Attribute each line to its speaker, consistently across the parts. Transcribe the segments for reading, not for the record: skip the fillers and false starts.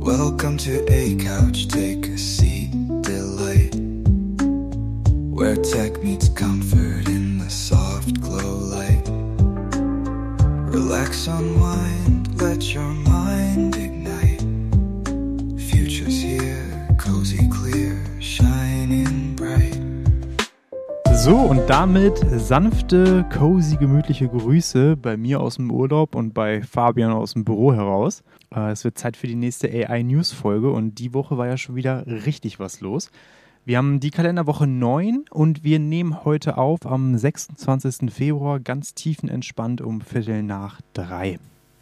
Speaker 1: Welcome to A Couch, take a seat, delight. Where tech meets comfort in the soft glow light. Relax, unwind, let your mind ignite. Future's here, cozy clear, shining bright.
Speaker 2: So, und damit sanfte, cozy, gemütliche Grüße bei mir aus dem Urlaub und bei Fabian aus dem Büro heraus. Es wird Zeit für die nächste AI-News-Folge und die Woche war ja schon wieder richtig was los. Wir haben die Kalenderwoche 9 und wir nehmen heute auf am 26. Februar ganz tiefenentspannt um 2:45.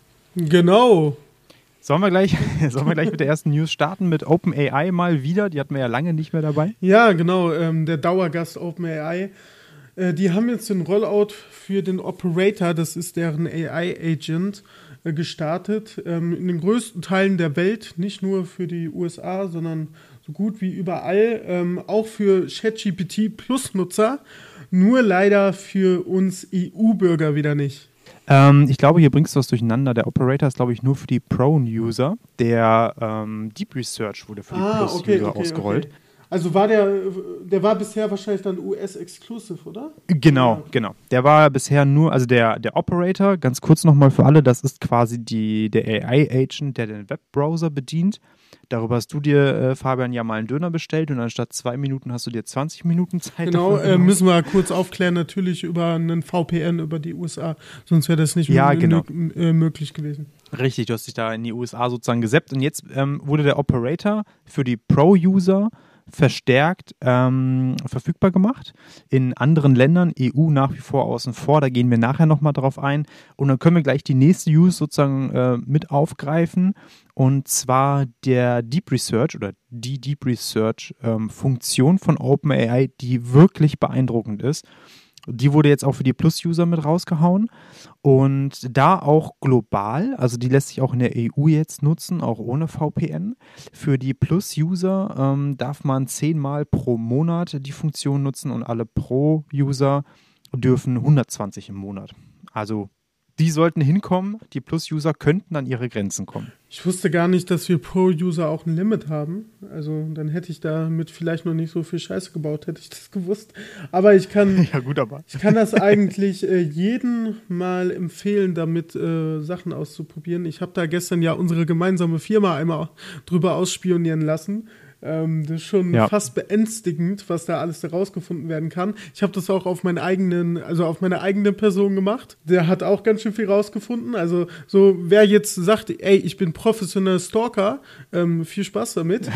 Speaker 3: Genau.
Speaker 2: Sollen wir gleich mit der ersten News starten, mit OpenAI mal wieder? Die hatten wir ja lange nicht mehr dabei.
Speaker 3: Ja, genau, der Dauergast OpenAI. Die haben jetzt den Rollout für den Operator, das ist deren AI-Agent, gestartet. In den größten Teilen der Welt, nicht nur für die USA, sondern so gut wie überall, auch für ChatGPT Plus Nutzer, nur leider für uns EU-Bürger wieder nicht.
Speaker 2: Ich glaube, hier bringst du was durcheinander. Der Operator ist, glaube ich, nur für die Pro-User. Der Deep Research wurde für die Plus-User ausgerollt.
Speaker 3: Okay. Also war der war bisher wahrscheinlich dann US-exclusive, oder?
Speaker 2: Genau. Der war bisher nur, also der Operator, ganz kurz nochmal für alle, das ist quasi der AI-Agent, der den Webbrowser bedient. Darüber hast du dir, Fabian, ja mal einen Döner bestellt und anstatt 2 Minuten hast du dir 20 Minuten Zeit.
Speaker 3: Genau, müssen wir kurz aufklären, natürlich über einen VPN über die USA, sonst wäre das nicht möglich gewesen.
Speaker 2: Richtig, du hast dich da in die USA sozusagen gesappt und jetzt wurde der Operator für die Pro-User verstärkt verfügbar gemacht. In anderen Ländern, EU nach wie vor außen vor, da gehen wir nachher nochmal drauf ein. Und dann können wir gleich die nächste News sozusagen mit aufgreifen. Und zwar der Deep Research oder die Deep Research Funktion von OpenAI, die wirklich beeindruckend ist. Die wurde jetzt auch für die Plus-User mit rausgehauen und da auch global, also die lässt sich auch in der EU jetzt nutzen, auch ohne VPN. Für die Plus-User darf man 10-mal pro Monat die Funktion nutzen und alle Pro-User dürfen 120 im Monat. Also die sollten hinkommen, die Plus-User könnten an ihre Grenzen kommen.
Speaker 3: Ich wusste gar nicht, dass wir Pro-User auch ein Limit haben. Also dann hätte ich damit vielleicht noch nicht so viel Scheiße gebaut, hätte ich das gewusst. Aber ich kann, ich kann das eigentlich jedem mal empfehlen, damit Sachen auszuprobieren. Ich habe da gestern ja unsere gemeinsame Firma einmal drüber ausspionieren lassen. Das ist schon fast beängstigend, was da alles herausgefunden werden kann. Ich habe das auch auf meine eigene Person gemacht. Der hat auch ganz schön viel rausgefunden. Also so, wer jetzt sagt, ey, ich bin professioneller Stalker, viel Spaß damit.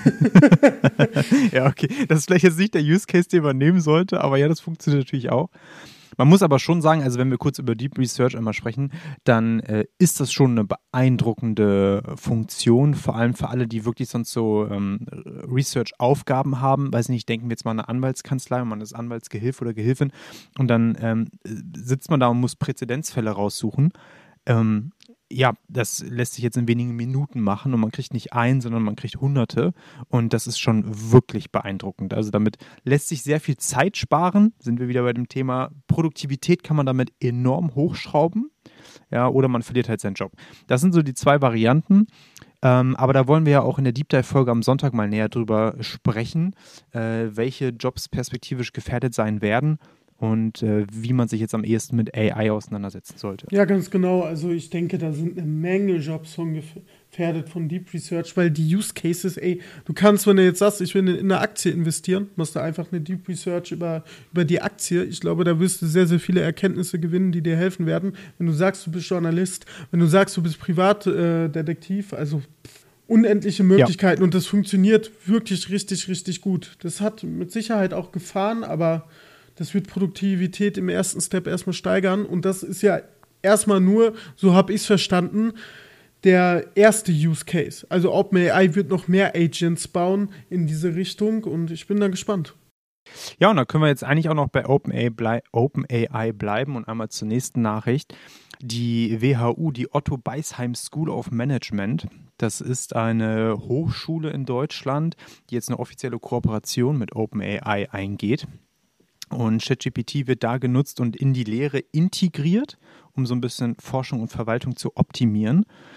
Speaker 2: Ja, okay. Das ist vielleicht jetzt nicht der Use Case, den man nehmen sollte, aber ja, das funktioniert natürlich auch. Man muss aber schon sagen, also wenn wir kurz über Deep Research einmal sprechen, dann ist das schon eine beeindruckende Funktion, vor allem für alle, die wirklich sonst so Research-Aufgaben haben. Weiß nicht, denken wir jetzt mal an eine Anwaltskanzlei, man ist Anwaltsgehilfe oder Gehilfin und dann sitzt man da und muss Präzedenzfälle raussuchen. Ja, das lässt sich jetzt in wenigen Minuten machen und man kriegt nicht einen, sondern man kriegt Hunderte und das ist schon wirklich beeindruckend. Also damit lässt sich sehr viel Zeit sparen, sind wir wieder bei dem Thema Produktivität kann man damit enorm hochschrauben, ja, oder man verliert halt seinen Job. Das sind so die 2 Varianten, aber da wollen wir ja auch in der Deep Dive-Folge am Sonntag mal näher drüber sprechen, welche Jobs perspektivisch gefährdet sein werden. Und wie man sich jetzt am ehesten mit AI auseinandersetzen sollte.
Speaker 3: Ja, ganz genau. Also ich denke, da sind eine Menge Jobs von gefährdet von Deep Research, weil die Use Cases, du kannst, wenn du jetzt sagst, ich will in eine Aktie investieren, machst du einfach eine Deep Research über die Aktie. Ich glaube, da wirst du sehr, sehr viele Erkenntnisse gewinnen, die dir helfen werden. Wenn du sagst, du bist Journalist, wenn du sagst, du bist Privatdetektiv, also unendliche Möglichkeiten und das funktioniert wirklich richtig, richtig gut. Das hat mit Sicherheit auch Gefahren, aber das wird Produktivität im ersten Step erstmal steigern und das ist ja erstmal nur, so habe ich es verstanden, der erste Use Case. Also OpenAI wird noch mehr Agents bauen in diese Richtung und ich bin da gespannt.
Speaker 2: Ja, und da können wir jetzt eigentlich auch noch bei OpenAI bleiben und einmal zur nächsten Nachricht. Die WHU, die Otto Beisheim School of Management, das ist eine Hochschule in Deutschland, die jetzt eine offizielle Kooperation mit OpenAI eingeht. Und ChatGPT wird da genutzt und in die Lehre integriert, um so ein bisschen Forschung und Verwaltung zu optimieren.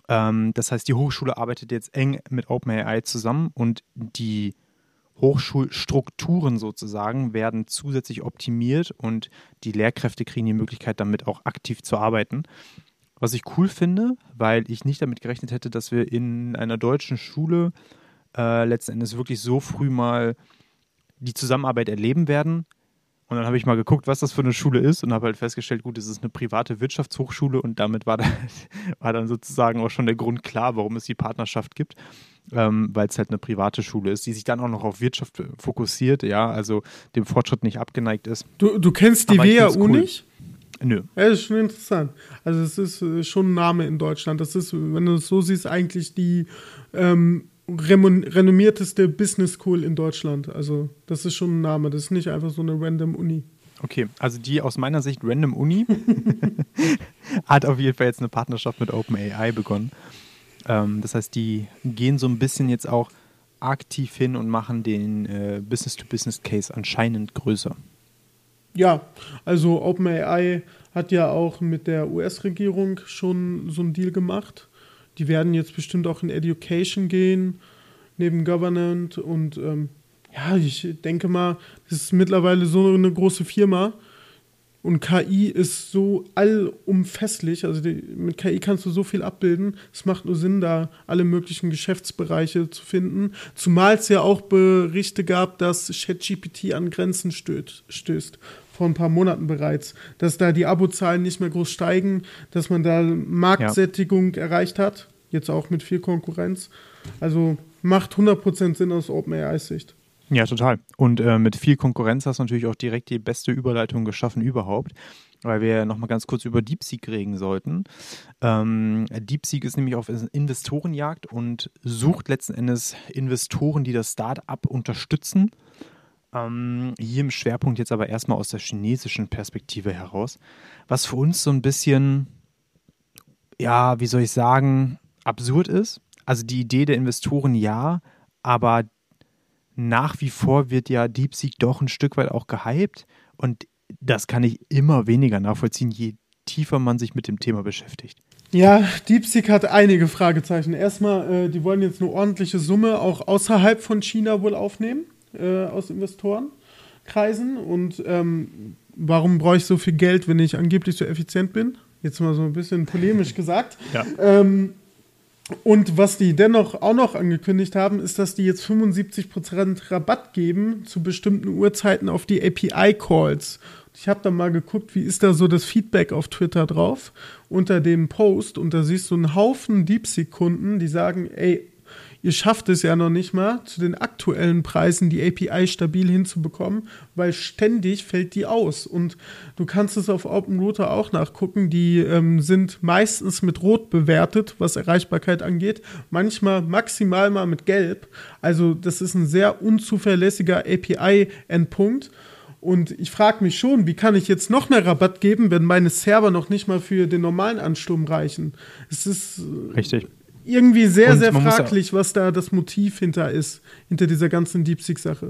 Speaker 2: Das heißt, die Hochschule arbeitet jetzt eng mit OpenAI zusammen und die Hochschulstrukturen sozusagen werden zusätzlich optimiert und die Lehrkräfte kriegen die Möglichkeit, damit auch aktiv zu arbeiten. Was ich cool finde, weil ich nicht damit gerechnet hätte, dass wir in einer deutschen Schule letzten Endes wirklich so früh mal die Zusammenarbeit erleben werden. Und dann habe ich mal geguckt, was das für eine Schule ist und habe halt festgestellt, gut, es ist eine private Wirtschaftshochschule und damit war dann sozusagen auch schon der Grund klar, warum es die Partnerschaft gibt, weil es halt eine private Schule ist, die sich dann auch noch auf Wirtschaft fokussiert, ja, also dem Fortschritt nicht abgeneigt ist.
Speaker 3: Du kennst die WHU nicht?
Speaker 2: Nö.
Speaker 3: Ja, das ist schon interessant. Also es ist schon ein Name in Deutschland. Das ist, wenn du es so siehst, eigentlich die renommierteste Business School in Deutschland. Also das ist schon ein Name. Das ist nicht einfach so eine random Uni.
Speaker 2: Okay, also die aus meiner Sicht random Uni hat auf jeden Fall jetzt eine Partnerschaft mit OpenAI begonnen. Das heißt, die gehen so ein bisschen jetzt auch aktiv hin und machen den Business-to-Business-Case anscheinend größer.
Speaker 3: Ja, also OpenAI hat ja auch mit der US-Regierung schon so einen Deal gemacht. Die werden jetzt bestimmt auch in Education gehen, neben Government. Und ja, ich denke mal, das ist mittlerweile so eine große Firma. Und KI ist so allumfässlich. Also mit KI kannst du so viel abbilden. Es macht nur Sinn, da alle möglichen Geschäftsbereiche zu finden. Zumal es ja auch Berichte gab, dass ChatGPT an Grenzen stößt. Vor ein paar Monaten bereits. Dass da die Abozahlen nicht mehr groß steigen, dass man da Marktsättigung erreicht hat. Jetzt auch mit viel Konkurrenz. Also macht 100% Sinn aus OpenAIs Sicht.
Speaker 2: Ja, total. Und mit viel Konkurrenz hast du natürlich auch direkt die beste Überleitung geschaffen überhaupt, weil wir nochmal ganz kurz über DeepSeek reden sollten. DeepSeek ist nämlich auf Investorenjagd und sucht letzten Endes Investoren, die das Start-up unterstützen. Hier im Schwerpunkt jetzt aber erstmal aus der chinesischen Perspektive heraus, was für uns so ein bisschen, ja, wie soll ich sagen, absurd ist. Also die Idee der Investoren ja, aber nach wie vor wird ja DeepSeek doch ein Stück weit auch gehypt und das kann ich immer weniger nachvollziehen, je tiefer man sich mit dem Thema beschäftigt.
Speaker 3: Ja, DeepSeek hat einige Fragezeichen. Erstmal, die wollen jetzt eine ordentliche Summe auch außerhalb von China wohl aufnehmen, aus Investorenkreisen. Und warum brauche ich so viel Geld, wenn ich angeblich so effizient bin? Jetzt mal so ein bisschen polemisch gesagt. Ja. Und was die dennoch auch noch angekündigt haben, ist, dass die jetzt 75% Rabatt geben zu bestimmten Uhrzeiten auf die API-Calls. Ich habe da mal geguckt, wie ist da so das Feedback auf Twitter drauf unter dem Post. Und da siehst du einen Haufen DeepSeek-Kunden, die sagen, ey, ihr schafft es ja noch nicht mal, zu den aktuellen Preisen die API stabil hinzubekommen, weil ständig fällt die aus. Und du kannst es auf OpenRouter auch nachgucken, die sind meistens mit Rot bewertet, was Erreichbarkeit angeht, manchmal maximal mal mit Gelb. Also das ist ein sehr unzuverlässiger API-Endpunkt. Und ich frage mich schon, wie kann ich jetzt noch mehr Rabatt geben, wenn meine Server noch nicht mal für den normalen Ansturm reichen? Es ist
Speaker 2: richtig.
Speaker 3: Irgendwie sehr, sehr fraglich, was da das Motiv hinter dieser ganzen DeepSeek-Sache.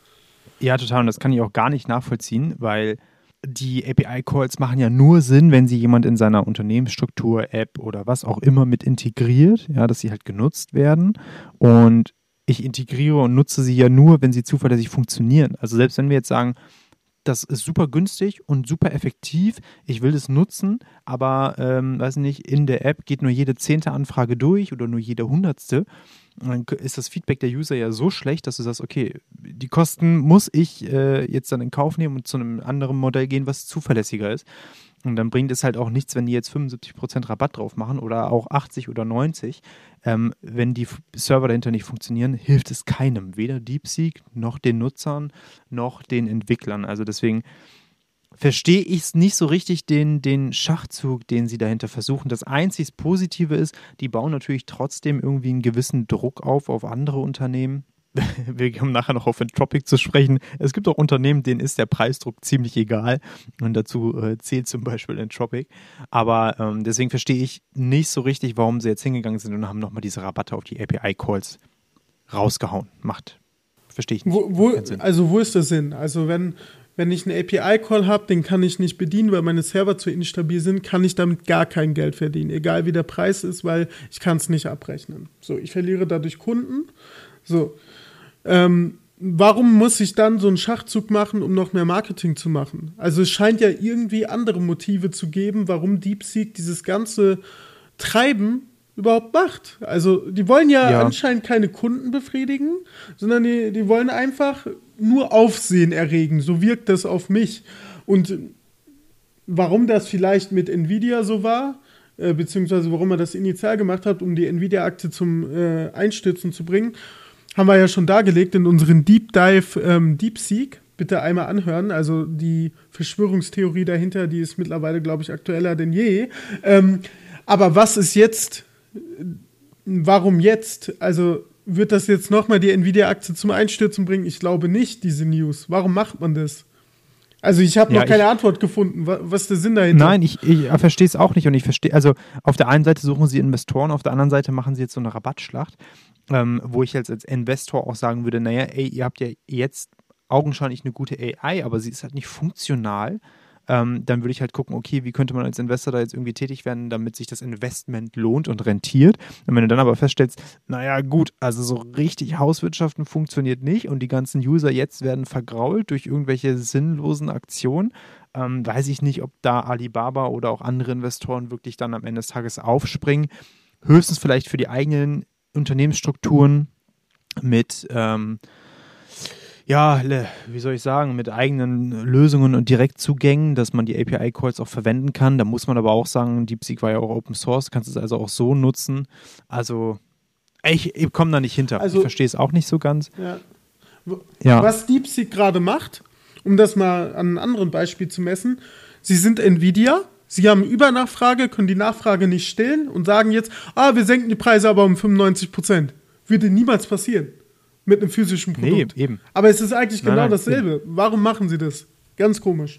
Speaker 2: Ja, total. Und das kann ich auch gar nicht nachvollziehen, weil die API-Calls machen ja nur Sinn, wenn sie jemand in seiner Unternehmensstruktur, App oder was auch immer mit integriert, ja, dass sie halt genutzt werden. Und ich integriere und nutze sie ja nur, wenn sie zuverlässig funktionieren. Also selbst wenn wir jetzt sagen, das ist super günstig und super effektiv. Ich will das nutzen, aber weiß nicht, in der App geht nur jede 10. Anfrage durch oder nur jede 100. Dann ist das Feedback der User ja so schlecht, dass du sagst, okay, die Kosten muss ich jetzt dann in Kauf nehmen und zu einem anderen Modell gehen, was zuverlässiger ist. Und dann bringt es halt auch nichts, wenn die jetzt 75% Rabatt drauf machen oder auch 80 oder 90. Wenn die Server dahinter nicht funktionieren, hilft es keinem. Weder DeepSeek, noch den Nutzern, noch den Entwicklern. Also deswegen verstehe ich es nicht so richtig, den Schachzug, den sie dahinter versuchen. Das einzig Positive ist, die bauen natürlich trotzdem irgendwie einen gewissen Druck auf andere Unternehmen. Wir kommen nachher noch auf Anthropic zu sprechen. Es gibt auch Unternehmen, denen ist der Preisdruck ziemlich egal. Und dazu zählt zum Beispiel Anthropic. Aber deswegen verstehe ich nicht so richtig, warum sie jetzt hingegangen sind und haben nochmal diese Rabatte auf die API-Calls rausgehauen. Verstehe ich nicht.
Speaker 3: Wo ist der Sinn? Also wenn wenn ich einen API-Call habe, den kann ich nicht bedienen, weil meine Server zu instabil sind, kann ich damit gar kein Geld verdienen, egal wie der Preis ist, weil ich kann es nicht abrechnen. So, ich verliere dadurch Kunden. So, warum muss ich dann so einen Schachzug machen, um noch mehr Marketing zu machen? Also es scheint ja irgendwie andere Motive zu geben, warum DeepSeek dieses ganze Treiben überhaupt macht. Also die wollen ja anscheinend keine Kunden befriedigen, sondern die wollen einfach nur Aufsehen erregen. So wirkt das auf mich. Und warum das vielleicht mit Nvidia so war, beziehungsweise warum er das initial gemacht hat, um die Nvidia-Aktie zum Einstürzen zu bringen, haben wir ja schon dargelegt in unseren Deep Dive DeepSeek. Bitte einmal anhören. Also die Verschwörungstheorie dahinter, die ist mittlerweile, glaube ich, aktueller denn je. Aber was ist jetzt? Warum jetzt? Also wird das jetzt nochmal die Nvidia-Aktie zum Einstürzen bringen? Ich glaube nicht, diese News. Warum macht man das? Also ich habe noch keine Antwort gefunden. Was ist der Sinn dahinter?
Speaker 2: Nein, ich verstehe es auch nicht. Und ich verstehe, also auf der einen Seite suchen sie Investoren, auf der anderen Seite machen sie jetzt so eine Rabattschlacht, wo ich als Investor auch sagen würde, naja, ihr habt ja jetzt augenscheinlich eine gute AI, aber sie ist halt nicht funktional. Dann würde ich halt gucken, okay, wie könnte man als Investor da jetzt irgendwie tätig werden, damit sich das Investment lohnt und rentiert. Und wenn du dann aber feststellst, naja gut, also so richtig Hauswirtschaften funktioniert nicht und die ganzen User jetzt werden vergrault durch irgendwelche sinnlosen Aktionen, weiß ich nicht, ob da Alibaba oder auch andere Investoren wirklich dann am Ende des Tages aufspringen. Höchstens vielleicht für die eigenen Unternehmensstrukturen mit wie soll ich sagen, mit eigenen Lösungen und Direktzugängen, dass man die API-Calls auch verwenden kann. Da muss man aber auch sagen, DeepSeek war ja auch Open Source, kannst es also auch so nutzen. Also, ich komme da nicht hinter. Also, ich verstehe es auch nicht so ganz.
Speaker 3: Ja. Was DeepSeek gerade macht, um das mal an einem anderen Beispiel zu messen, sie sind Nvidia, sie haben Übernachfrage, können die Nachfrage nicht stillen und sagen jetzt, wir senken die Preise aber um 95%. Würde niemals passieren. Mit einem physischen Produkt.
Speaker 2: Nee, eben.
Speaker 3: Aber es ist eigentlich genau dasselbe. Eben. Warum machen sie das? Ganz komisch.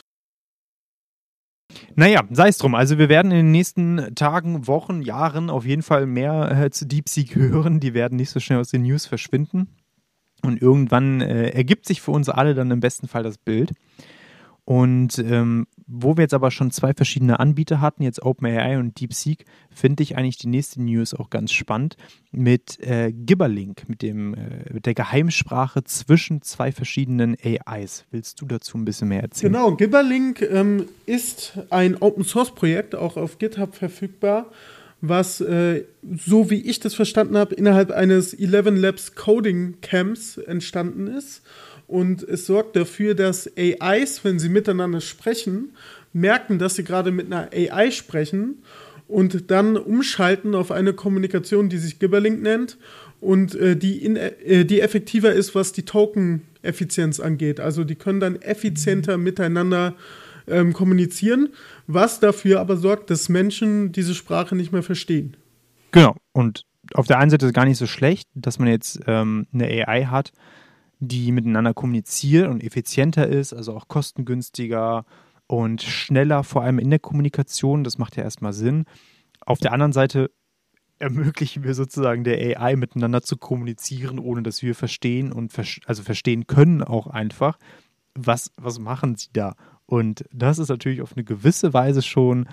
Speaker 2: Naja, sei es drum. Also wir werden in den nächsten Tagen, Wochen, Jahren auf jeden Fall mehr zu DeepSeek hören. Die werden nicht so schnell aus den News verschwinden. Und irgendwann ergibt sich für uns alle dann im besten Fall das Bild. Und wo wir jetzt aber schon zwei verschiedene Anbieter hatten, jetzt OpenAI und DeepSeek, finde ich eigentlich die nächste News auch ganz spannend mit Gibberlink, mit der Geheimsprache zwischen zwei verschiedenen AIs. Willst du dazu ein bisschen mehr erzählen?
Speaker 3: Genau, Gibberlink ist ein Open-Source-Projekt, auch auf GitHub verfügbar, was, so wie ich das verstanden habe, innerhalb eines 11 Labs Coding Camps entstanden ist. Und es sorgt dafür, dass AIs, wenn sie miteinander sprechen, merken, dass sie gerade mit einer AI sprechen und dann umschalten auf eine Kommunikation, die sich Gibberlink nennt und die effektiver ist, was die Token-Effizienz angeht. Also die können dann effizienter miteinander kommunizieren, was dafür aber sorgt, dass Menschen diese Sprache nicht mehr verstehen.
Speaker 2: Genau. Und auf der einen Seite ist es gar nicht so schlecht, dass man jetzt eine AI hat, die miteinander kommuniziert und effizienter ist, also auch kostengünstiger und schneller, vor allem in der Kommunikation. Das macht ja erstmal Sinn. Auf der anderen Seite ermöglichen wir sozusagen der AI miteinander zu kommunizieren, ohne dass wir verstehen und verstehen können auch einfach, was machen sie da. Und das ist natürlich auf eine gewisse Weise schon,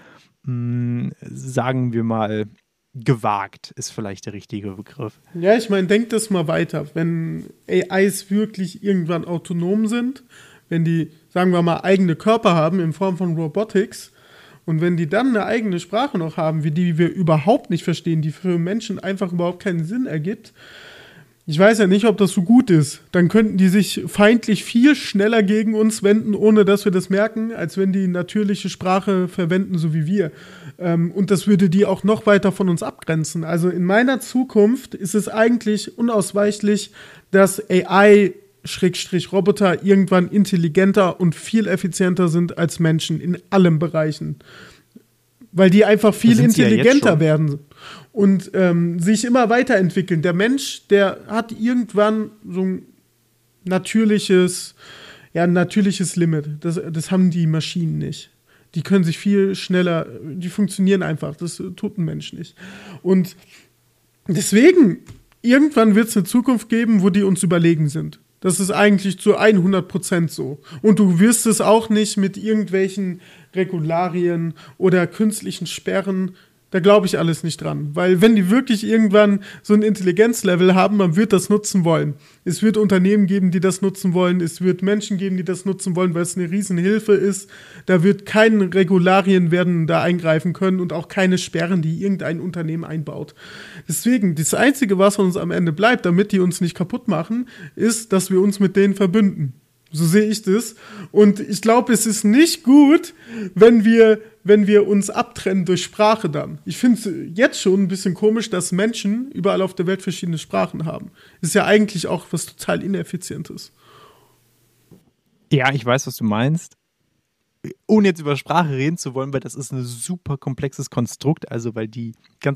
Speaker 2: sagen wir mal, gewagt ist vielleicht der richtige Begriff.
Speaker 3: Ja, ich meine, denkt das mal weiter. Wenn AIs wirklich irgendwann autonom sind, wenn die, sagen wir mal, eigene Körper haben in Form von Robotics und wenn die dann eine eigene Sprache noch haben, wie die wir überhaupt nicht verstehen, die für Menschen einfach überhaupt keinen Sinn ergibt, ich weiß ja nicht, ob das so gut ist. Dann könnten die sich feindlich viel schneller gegen uns wenden, ohne dass wir das merken, als wenn die natürliche Sprache verwenden, so wie wir. Und das würde die auch noch weiter von uns abgrenzen. Also in meiner Zukunft ist es eigentlich unausweichlich, dass AI-Roboter irgendwann intelligenter und viel effizienter sind als Menschen in allen Bereichen. Weil die einfach viel intelligenter werden und sich immer weiterentwickeln. Der Mensch, der hat irgendwann so ein natürliches Limit. Das haben die Maschinen nicht. Die können sich viel schneller, die funktionieren einfach. Das tut ein Mensch nicht. Und deswegen, irgendwann wird es eine Zukunft geben, wo die uns überlegen sind. Das ist eigentlich zu 100% so. Und du wirst es auch nicht mit irgendwelchen Regularien oder künstlichen Sperren, da glaube ich alles nicht dran. Weil wenn die wirklich irgendwann so ein Intelligenzlevel haben, man wird das nutzen wollen. Es wird Unternehmen geben, die das nutzen wollen. Es wird Menschen geben, die das nutzen wollen, weil es eine Riesenhilfe ist. Da wird keine Regularien werden da eingreifen können und auch keine Sperren, die irgendein Unternehmen einbaut. Deswegen, das Einzige, was uns am Ende bleibt, damit die uns nicht kaputt machen, ist, dass wir uns mit denen verbünden. So sehe ich das. Und ich glaube, es ist nicht gut, wenn wir uns abtrennen durch Sprache dann. Ich finde es jetzt schon ein bisschen komisch, dass Menschen überall auf der Welt verschiedene Sprachen haben. Ist ja eigentlich auch was total Ineffizientes.
Speaker 2: Ja, ich weiß, was du meinst. Ohne jetzt über Sprache reden zu wollen, weil das ist ein super komplexes Konstrukt, also weil die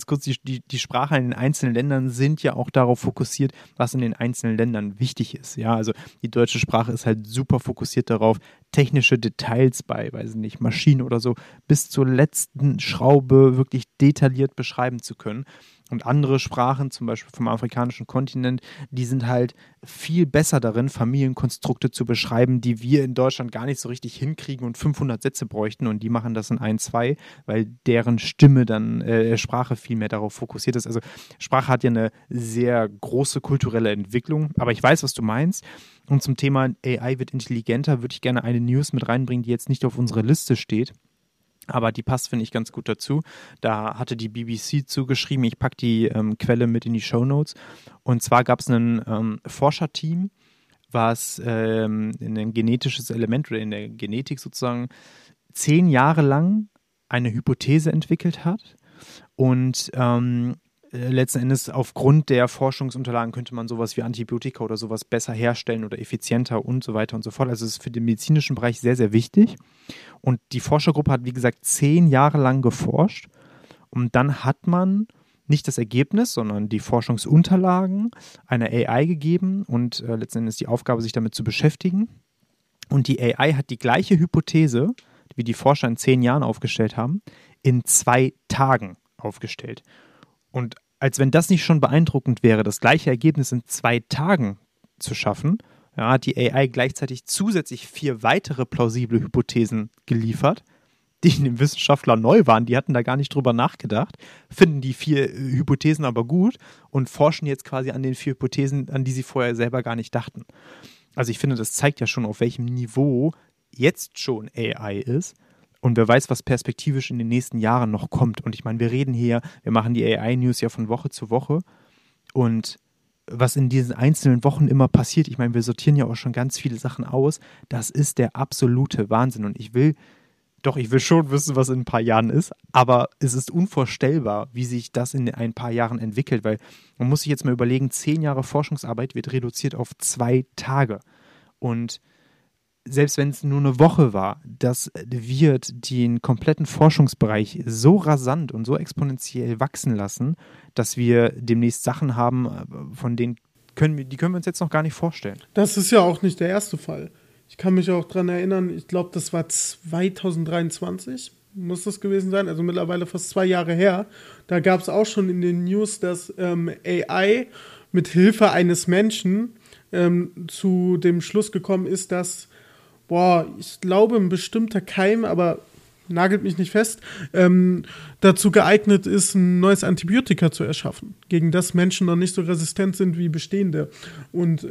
Speaker 2: Sprache in den einzelnen Ländern sind ja auch darauf fokussiert, was in den einzelnen Ländern wichtig ist. Ja, also die deutsche Sprache ist halt super fokussiert darauf, technische Details bei, weiß ich nicht, Maschinen oder so, bis zur letzten Schraube wirklich detailliert beschreiben zu können. Und andere Sprachen, zum Beispiel vom afrikanischen Kontinent, die sind halt viel besser darin, Familienkonstrukte zu beschreiben, die wir in Deutschland gar nicht so richtig hinkriegen und 500 Sätze bräuchten. Und die machen das in 1, 2, weil deren Stimme dann, Sprache viel mehr darauf fokussiert ist. Also Sprache hat ja eine sehr große kulturelle Entwicklung. Aber ich weiß, was du meinst. Und zum Thema AI wird intelligenter, würde ich gerne eine News mit reinbringen, die jetzt nicht auf unserer Liste steht. Aber die passt, finde ich, ganz gut dazu. Da hatte die BBC zugeschrieben, ich packe die Quelle mit in die Shownotes. Und zwar gab es ein Forscherteam, was ein genetisches Element oder in der Genetik sozusagen 10 Jahre lang eine Hypothese entwickelt hat. Und letzten Endes aufgrund der Forschungsunterlagen könnte man sowas wie Antibiotika oder sowas besser herstellen oder effizienter und so weiter und so fort. Also es ist für den medizinischen Bereich sehr, sehr wichtig. Und die Forschergruppe hat, wie gesagt, 10 Jahre lang geforscht. Und dann hat man nicht das Ergebnis, sondern die Forschungsunterlagen einer AI gegeben und letzten Endes die Aufgabe, sich damit zu beschäftigen. Und die AI hat die gleiche Hypothese, wie die Forscher in 10 Jahren aufgestellt haben, in 2 Tagen aufgestellt. Und als wenn das nicht schon beeindruckend wäre, das gleiche Ergebnis in 2 Tagen zu schaffen, ja, hat die AI gleichzeitig zusätzlich 4 weitere plausible Hypothesen geliefert, die den Wissenschaftlern neu waren. Die hatten da gar nicht drüber nachgedacht, finden die 4 Hypothesen aber gut und forschen jetzt quasi an den 4 Hypothesen, an die sie vorher selber gar nicht dachten. Also ich finde, das zeigt ja schon, auf welchem Niveau jetzt schon AI ist. Und wer weiß, was perspektivisch in den nächsten Jahren noch kommt. Und ich meine, wir machen die AI-News ja von Woche zu Woche. Und was in diesen einzelnen Wochen immer passiert, ich meine, wir sortieren ja auch schon ganz viele Sachen aus, das ist der absolute Wahnsinn. Und ich will schon wissen, was in ein paar Jahren ist, aber es ist unvorstellbar, wie sich das in ein paar Jahren entwickelt, weil man muss sich jetzt mal überlegen, 10 Jahre Forschungsarbeit wird reduziert auf 2 Tage. Und selbst wenn es nur eine Woche war, das wird den kompletten Forschungsbereich so rasant und so exponentiell wachsen lassen, dass wir demnächst Sachen haben, von denen die können wir uns jetzt noch gar nicht vorstellen.
Speaker 3: Das ist ja auch nicht der erste Fall. Ich kann mich auch daran erinnern, ich glaube, das war 2023, muss das gewesen sein, also mittlerweile fast 2 Jahre her. Da gab es auch schon in den News, dass AI mit Hilfe eines Menschen zu dem Schluss gekommen ist, dass ich glaube, ein bestimmter Keim, aber nagelt mich nicht fest, dazu geeignet ist, ein neues Antibiotika zu erschaffen, gegen das Menschen noch nicht so resistent sind wie bestehende. Und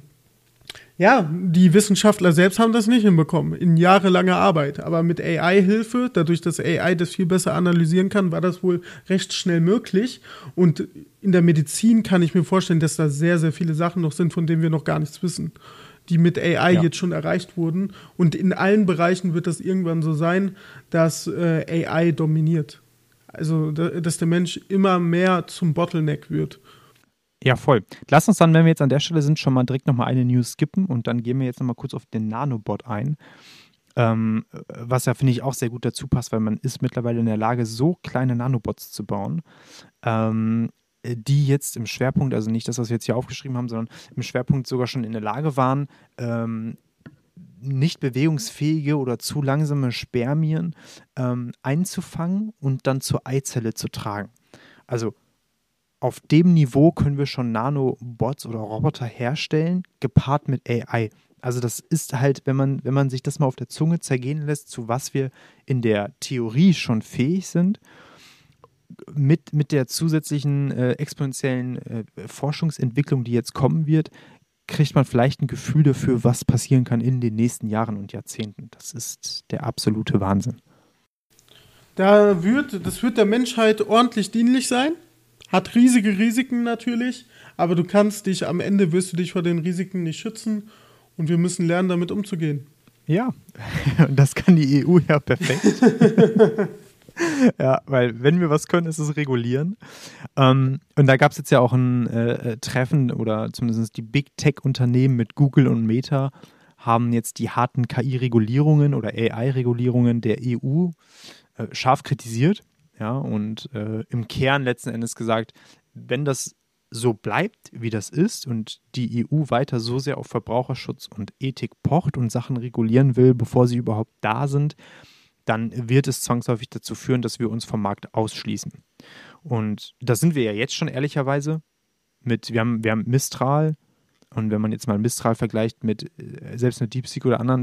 Speaker 3: die Wissenschaftler selbst haben das nicht hinbekommen, in jahrelanger Arbeit. Aber mit AI-Hilfe, dadurch, dass AI das viel besser analysieren kann, war das wohl recht schnell möglich. Und in der Medizin kann ich mir vorstellen, dass da sehr, sehr viele Sachen noch sind, von denen wir noch gar nichts wissen, die mit AI jetzt schon erreicht wurden. Und in allen Bereichen wird das irgendwann so sein, dass AI dominiert. Also, dass der Mensch immer mehr zum Bottleneck wird.
Speaker 2: Ja, voll. Lass uns dann, wenn wir jetzt an der Stelle sind, schon mal direkt nochmal eine News skippen und dann gehen wir jetzt nochmal kurz auf den Nanobot ein. Was ja, finde ich, auch sehr gut dazu passt, weil man ist mittlerweile in der Lage, so kleine Nanobots zu bauen, die jetzt im Schwerpunkt, also nicht das, was wir jetzt hier aufgeschrieben haben, sondern im Schwerpunkt sogar schon in der Lage waren, nicht bewegungsfähige oder zu langsame Spermien einzufangen und dann zur Eizelle zu tragen. Also auf dem Niveau können wir schon Nanobots oder Roboter herstellen, gepaart mit AI. Also das ist halt, wenn man sich das mal auf der Zunge zergehen lässt, zu was wir in der Theorie schon fähig sind, mit der zusätzlichen exponentiellen Forschungsentwicklung, die jetzt kommen wird, kriegt man vielleicht ein Gefühl dafür, was passieren kann in den nächsten Jahren und Jahrzehnten. Das ist der absolute Wahnsinn.
Speaker 3: Das wird der Menschheit ordentlich dienlich sein. Hat riesige Risiken natürlich, aber am Ende wirst du dich vor den Risiken nicht schützen und wir müssen lernen, damit umzugehen.
Speaker 2: Ja, und das kann die EU ja perfekt. Ja, weil wenn wir was können, ist es regulieren. Und da gab es jetzt ja auch ein Treffen oder zumindest die Big Tech-Unternehmen mit Google und Meta haben jetzt die harten KI-Regulierungen oder AI-Regulierungen der EU scharf kritisiert. Ja, und im Kern letzten Endes gesagt, wenn das so bleibt, wie das ist und die EU weiter so sehr auf Verbraucherschutz und Ethik pocht und Sachen regulieren will, bevor sie überhaupt da sind, dann wird es zwangsläufig dazu führen, dass wir uns vom Markt ausschließen. Und da sind wir ja jetzt schon ehrlicherweise wir haben Mistral, und wenn man jetzt mal Mistral vergleicht selbst mit DeepSeek oder anderen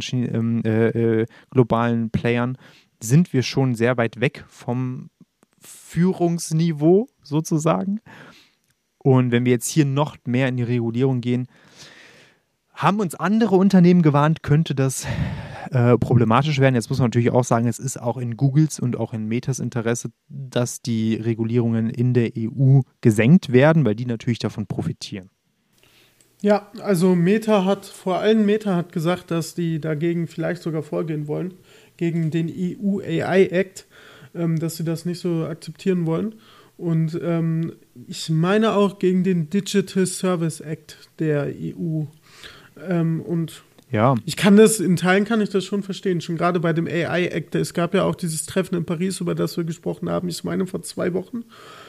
Speaker 2: globalen Playern, sind wir schon sehr weit weg vom Führungsniveau sozusagen. Und wenn wir jetzt hier noch mehr in die Regulierung gehen, haben uns andere Unternehmen gewarnt, könnte das problematisch werden. Jetzt muss man natürlich auch sagen, es ist auch in Googles und auch in Metas Interesse, dass die Regulierungen in der EU gesenkt werden, weil die natürlich davon profitieren.
Speaker 3: Ja, also Meta hat gesagt, dass die dagegen vielleicht sogar vorgehen wollen, gegen den EU AI Act, dass sie das nicht so akzeptieren wollen. Und ich meine auch gegen den Digital Service Act der EU.
Speaker 2: Ja.
Speaker 3: In Teilen kann ich das schon verstehen, schon gerade bei dem AI Act. Es gab ja auch dieses Treffen in Paris, über das wir gesprochen haben, ich meine vor 2 Wochen.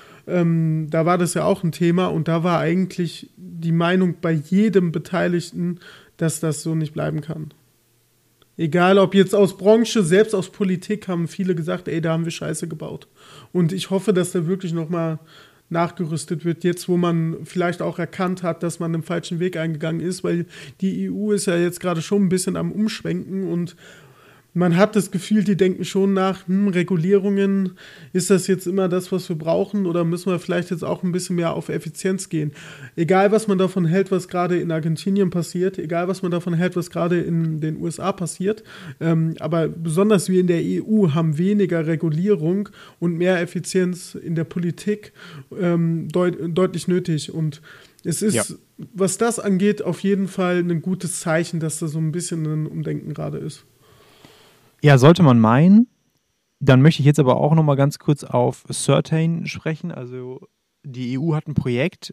Speaker 3: Da war das ja auch ein Thema und da war eigentlich die Meinung bei jedem Beteiligten, dass das so nicht bleiben kann. Egal, ob jetzt aus Branche, selbst aus Politik, haben viele gesagt, da haben wir Scheiße gebaut. Und ich hoffe, dass da wirklich nochmal nachgerüstet wird, jetzt wo man vielleicht auch erkannt hat, dass man den falschen Weg eingegangen ist, weil die EU ist ja jetzt gerade schon ein bisschen am Umschwenken und man hat das Gefühl, die denken schon nach, Regulierungen, ist das jetzt immer das, was wir brauchen oder müssen wir vielleicht jetzt auch ein bisschen mehr auf Effizienz gehen? Egal, was man davon hält, was gerade in Argentinien passiert, egal, was man davon hält, was gerade in den USA passiert, aber besonders wir in der EU haben weniger Regulierung und mehr Effizienz in der Politik deutlich nötig und es ist, was das angeht, auf jeden Fall ein gutes Zeichen, dass da so ein bisschen ein Umdenken gerade ist.
Speaker 2: Ja, sollte man meinen. Dann möchte ich jetzt aber auch noch mal ganz kurz auf Certain sprechen. Also die EU hat ein Projekt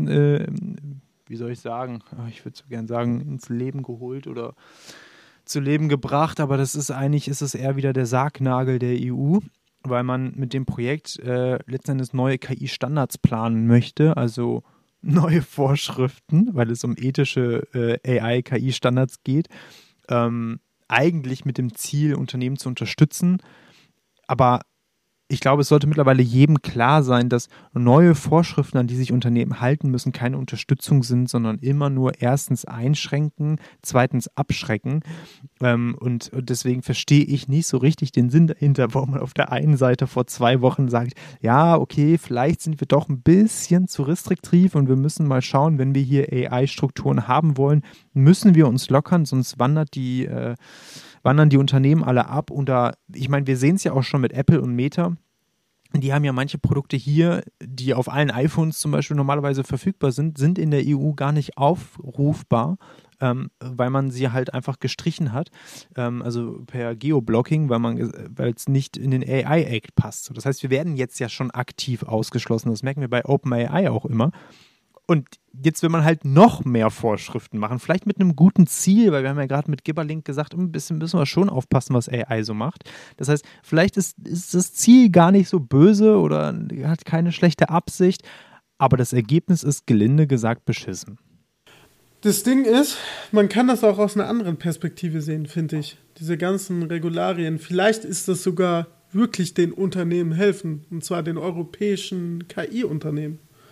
Speaker 2: wie soll ich sagen, ich würde so gern sagen, ins Leben geholt oder zu Leben gebracht, aber ist es eher wieder der Sargnagel der EU, weil man mit dem Projekt letzten Endes neue KI-Standards planen möchte, also neue Vorschriften, weil es um ethische AI-KI-Standards geht. Eigentlich mit dem Ziel, Unternehmen zu unterstützen. Aber ich glaube, es sollte mittlerweile jedem klar sein, dass neue Vorschriften, an die sich Unternehmen halten müssen, keine Unterstützung sind, sondern immer nur erstens einschränken, zweitens abschrecken. Und deswegen verstehe ich nicht so richtig den Sinn dahinter, warum man auf der einen Seite vor 2 Wochen sagt, ja, okay, vielleicht sind wir doch ein bisschen zu restriktiv und wir müssen mal schauen, wenn wir hier AI-Strukturen haben wollen, müssen wir uns lockern, sonst wandern die Unternehmen alle ab. Und ich meine, wir sehen es ja auch schon mit Apple und Meta. Die haben ja manche Produkte hier, die auf allen iPhones zum Beispiel normalerweise verfügbar sind in der EU gar nicht aufrufbar, weil man sie halt einfach gestrichen hat, also per Geoblocking, weil es nicht in den AI Act passt. Das heißt, wir werden jetzt ja schon aktiv ausgeschlossen. Das merken wir bei OpenAI auch immer. Und jetzt will man halt noch mehr Vorschriften machen, vielleicht mit einem guten Ziel, weil wir haben ja gerade mit Gibberlink gesagt, ein bisschen müssen wir schon aufpassen, was AI so macht. Das heißt, vielleicht ist das Ziel gar nicht so böse oder hat keine schlechte Absicht, aber das Ergebnis ist gelinde gesagt beschissen.
Speaker 3: Das Ding ist, man kann das auch aus einer anderen Perspektive sehen, finde ich. Diese ganzen Regularien, vielleicht ist das sogar wirklich den Unternehmen helfen, und zwar den europäischen KI-Unternehmen.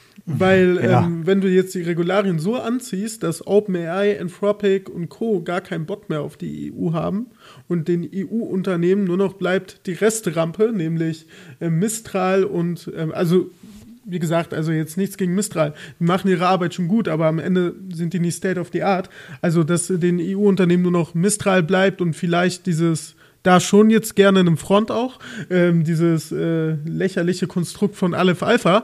Speaker 3: Weil
Speaker 2: Ja.
Speaker 3: wenn du jetzt die Regularien so anziehst, dass OpenAI, Anthropic und Co. gar keinen Bock mehr auf die EU haben und den EU-Unternehmen nur noch bleibt die Resterampe, nämlich Mistral und also wie gesagt, also jetzt nichts gegen Mistral. Die machen ihre Arbeit schon gut, aber am Ende sind die nicht State of the Art. Also, dass den EU-Unternehmen nur noch Mistral bleibt und vielleicht dieses, da schon jetzt gerne in einem Front auch, dieses lächerliche Konstrukt von Aleph Alpha,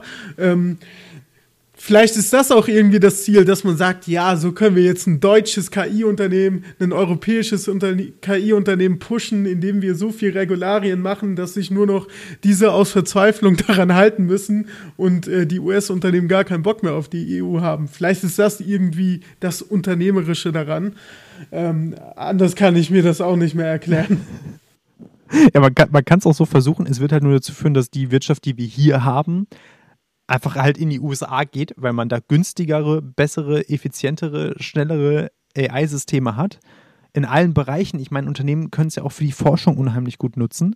Speaker 3: vielleicht ist das auch irgendwie das Ziel, dass man sagt, ja, so können wir jetzt ein deutsches KI-Unternehmen, ein europäisches KI-Unternehmen pushen, indem wir so viel Regularien machen, dass sich nur noch diese aus Verzweiflung daran halten müssen und die US-Unternehmen gar keinen Bock mehr auf die EU haben. Vielleicht ist das irgendwie das Unternehmerische daran. Anders kann ich mir das auch nicht mehr erklären.
Speaker 2: Ja, man kann es auch so versuchen. Es wird halt nur dazu führen, dass die Wirtschaft, die wir hier haben, einfach halt in die USA geht, weil man da günstigere, bessere, effizientere, schnellere AI-Systeme hat. In allen Bereichen. Ich meine, Unternehmen können es ja auch für die Forschung unheimlich gut nutzen.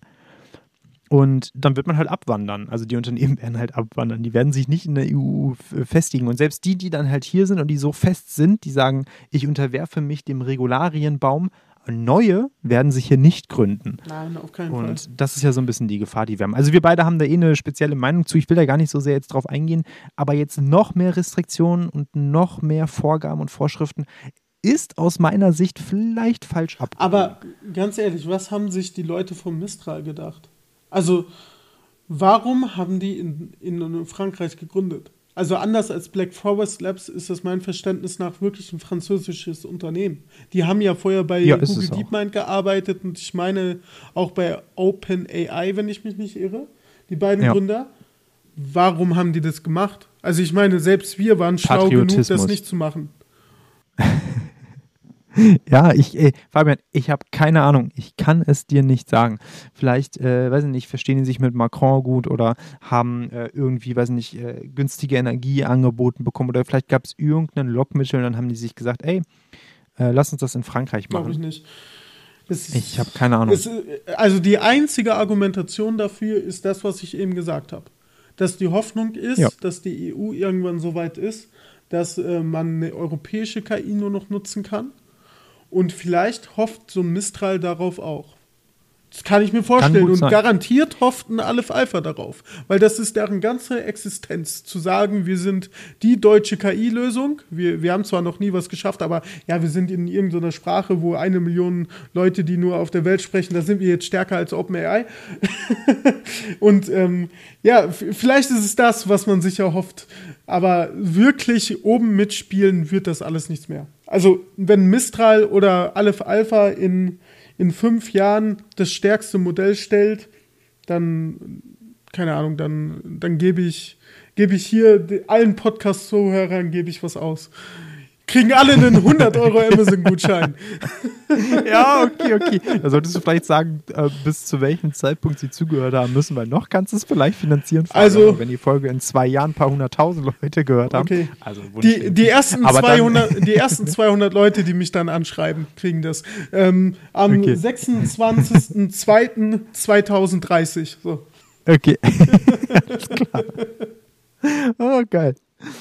Speaker 2: Und dann wird man halt abwandern. Also die Unternehmen werden halt abwandern. Die werden sich nicht in der EU festigen. Und selbst die dann halt hier sind und die so fest sind, die sagen, ich unterwerfe mich dem Regularienbaum, neue werden sich hier nicht gründen.
Speaker 3: Nein, auf keinen Fall.
Speaker 2: Und das ist ja so ein bisschen die Gefahr, die wir haben. Also wir beide haben da eine spezielle Meinung zu. Ich will da gar nicht so sehr jetzt drauf eingehen. Aber jetzt noch mehr Restriktionen und noch mehr Vorgaben und Vorschriften ist aus meiner Sicht vielleicht falsch ab.
Speaker 3: Aber ganz ehrlich, was haben sich die Leute vom Mistral gedacht? Also, warum haben die in Frankreich gegründet? Also anders als Black Forest Labs ist das mein Verständnis nach wirklich ein französisches Unternehmen. Die haben ja vorher bei Google DeepMind gearbeitet und ich meine auch bei OpenAI, wenn ich mich nicht irre, die beiden Gründer. Warum haben die das gemacht? Also ich meine, selbst wir waren schlau genug, das nicht zu machen.
Speaker 2: Ja, Fabian, ich habe keine Ahnung. Ich kann es dir nicht sagen. Vielleicht, weiß ich nicht, verstehen die sich mit Macron gut oder haben irgendwie, weiß ich nicht, günstige Energie angeboten bekommen oder vielleicht gab es irgendein Lockmittel und dann haben die sich gesagt, ey, lass uns das in Frankreich machen.
Speaker 3: Glaube ich nicht.
Speaker 2: Ich habe keine Ahnung.
Speaker 3: Also die einzige Argumentation dafür ist das, was ich eben gesagt habe. Dass die Hoffnung ist, dass die EU irgendwann so weit ist, dass man eine europäische KI nur noch nutzen kann. Und vielleicht hofft so ein Mistral darauf auch. Das kann ich mir vorstellen. Und garantiert hofft ein Aleph Alpha darauf. Weil das ist deren ganze Existenz. Zu sagen, wir sind die deutsche KI-Lösung. Wir haben zwar noch nie was geschafft, aber ja, wir sind in irgendeiner Sprache, wo 1 Million Leute, die nur auf der Welt sprechen, da sind wir jetzt stärker als OpenAI. Und ja, vielleicht ist es das, was man sich erhofft. Aber wirklich oben mitspielen wird das alles nichts mehr. Also, wenn Mistral oder Aleph Alpha in 5 Jahren das stärkste Modell stellt, dann, keine Ahnung, dann gebe ich hier allen Podcast-Zuhörern gebe ich was aus. Kriegen alle einen 100 € Amazon-Gutschein.
Speaker 2: Ja, okay. Da solltest du vielleicht sagen, bis zu welchem Zeitpunkt sie zugehört haben müssen, weil noch kannst du es vielleicht finanzieren.
Speaker 3: Also,
Speaker 2: wenn die Folge in 2 Jahren ein paar 100.000 Leute gehört haben.
Speaker 3: Okay.
Speaker 2: Also
Speaker 3: die ersten 200 Leute, die mich dann anschreiben, kriegen das. Am 26.02.2030. So.
Speaker 2: Okay. Alles klar. Oh, geil.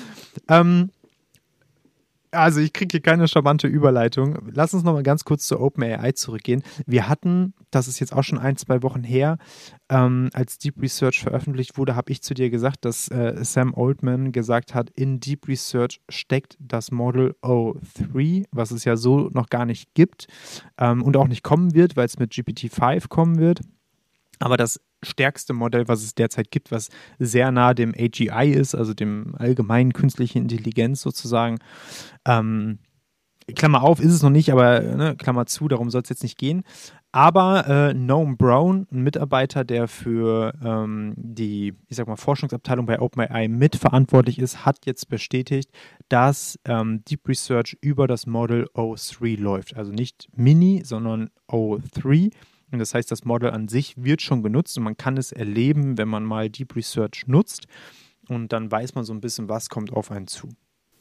Speaker 2: Also ich kriege hier keine charmante Überleitung. Lass uns noch mal ganz kurz zur OpenAI zurückgehen. Wir hatten, das ist jetzt auch schon 1-2 Wochen her, als Deep Research veröffentlicht wurde, habe ich zu dir gesagt, dass Sam Altman gesagt hat, in Deep Research steckt das Model O3, was es ja so noch gar nicht gibt und auch nicht kommen wird, weil es mit GPT-5 kommen wird. Aber das stärkste Modell, was es derzeit gibt, was sehr nah dem AGI ist, also dem allgemeinen künstlichen Intelligenz sozusagen. Klammer auf, ist es noch nicht, aber Klammer zu, darum soll es jetzt nicht gehen. Aber Noam Brown, ein Mitarbeiter, der für die, Forschungsabteilung bei OpenAI mitverantwortlich ist, hat jetzt bestätigt, dass Deep Research über das Model O3 läuft. Also nicht Mini, sondern O3. Und das heißt, das Model an sich wird schon genutzt und man kann es erleben, wenn man mal Deep Research nutzt. Und dann weiß man so ein bisschen, was kommt auf einen zu.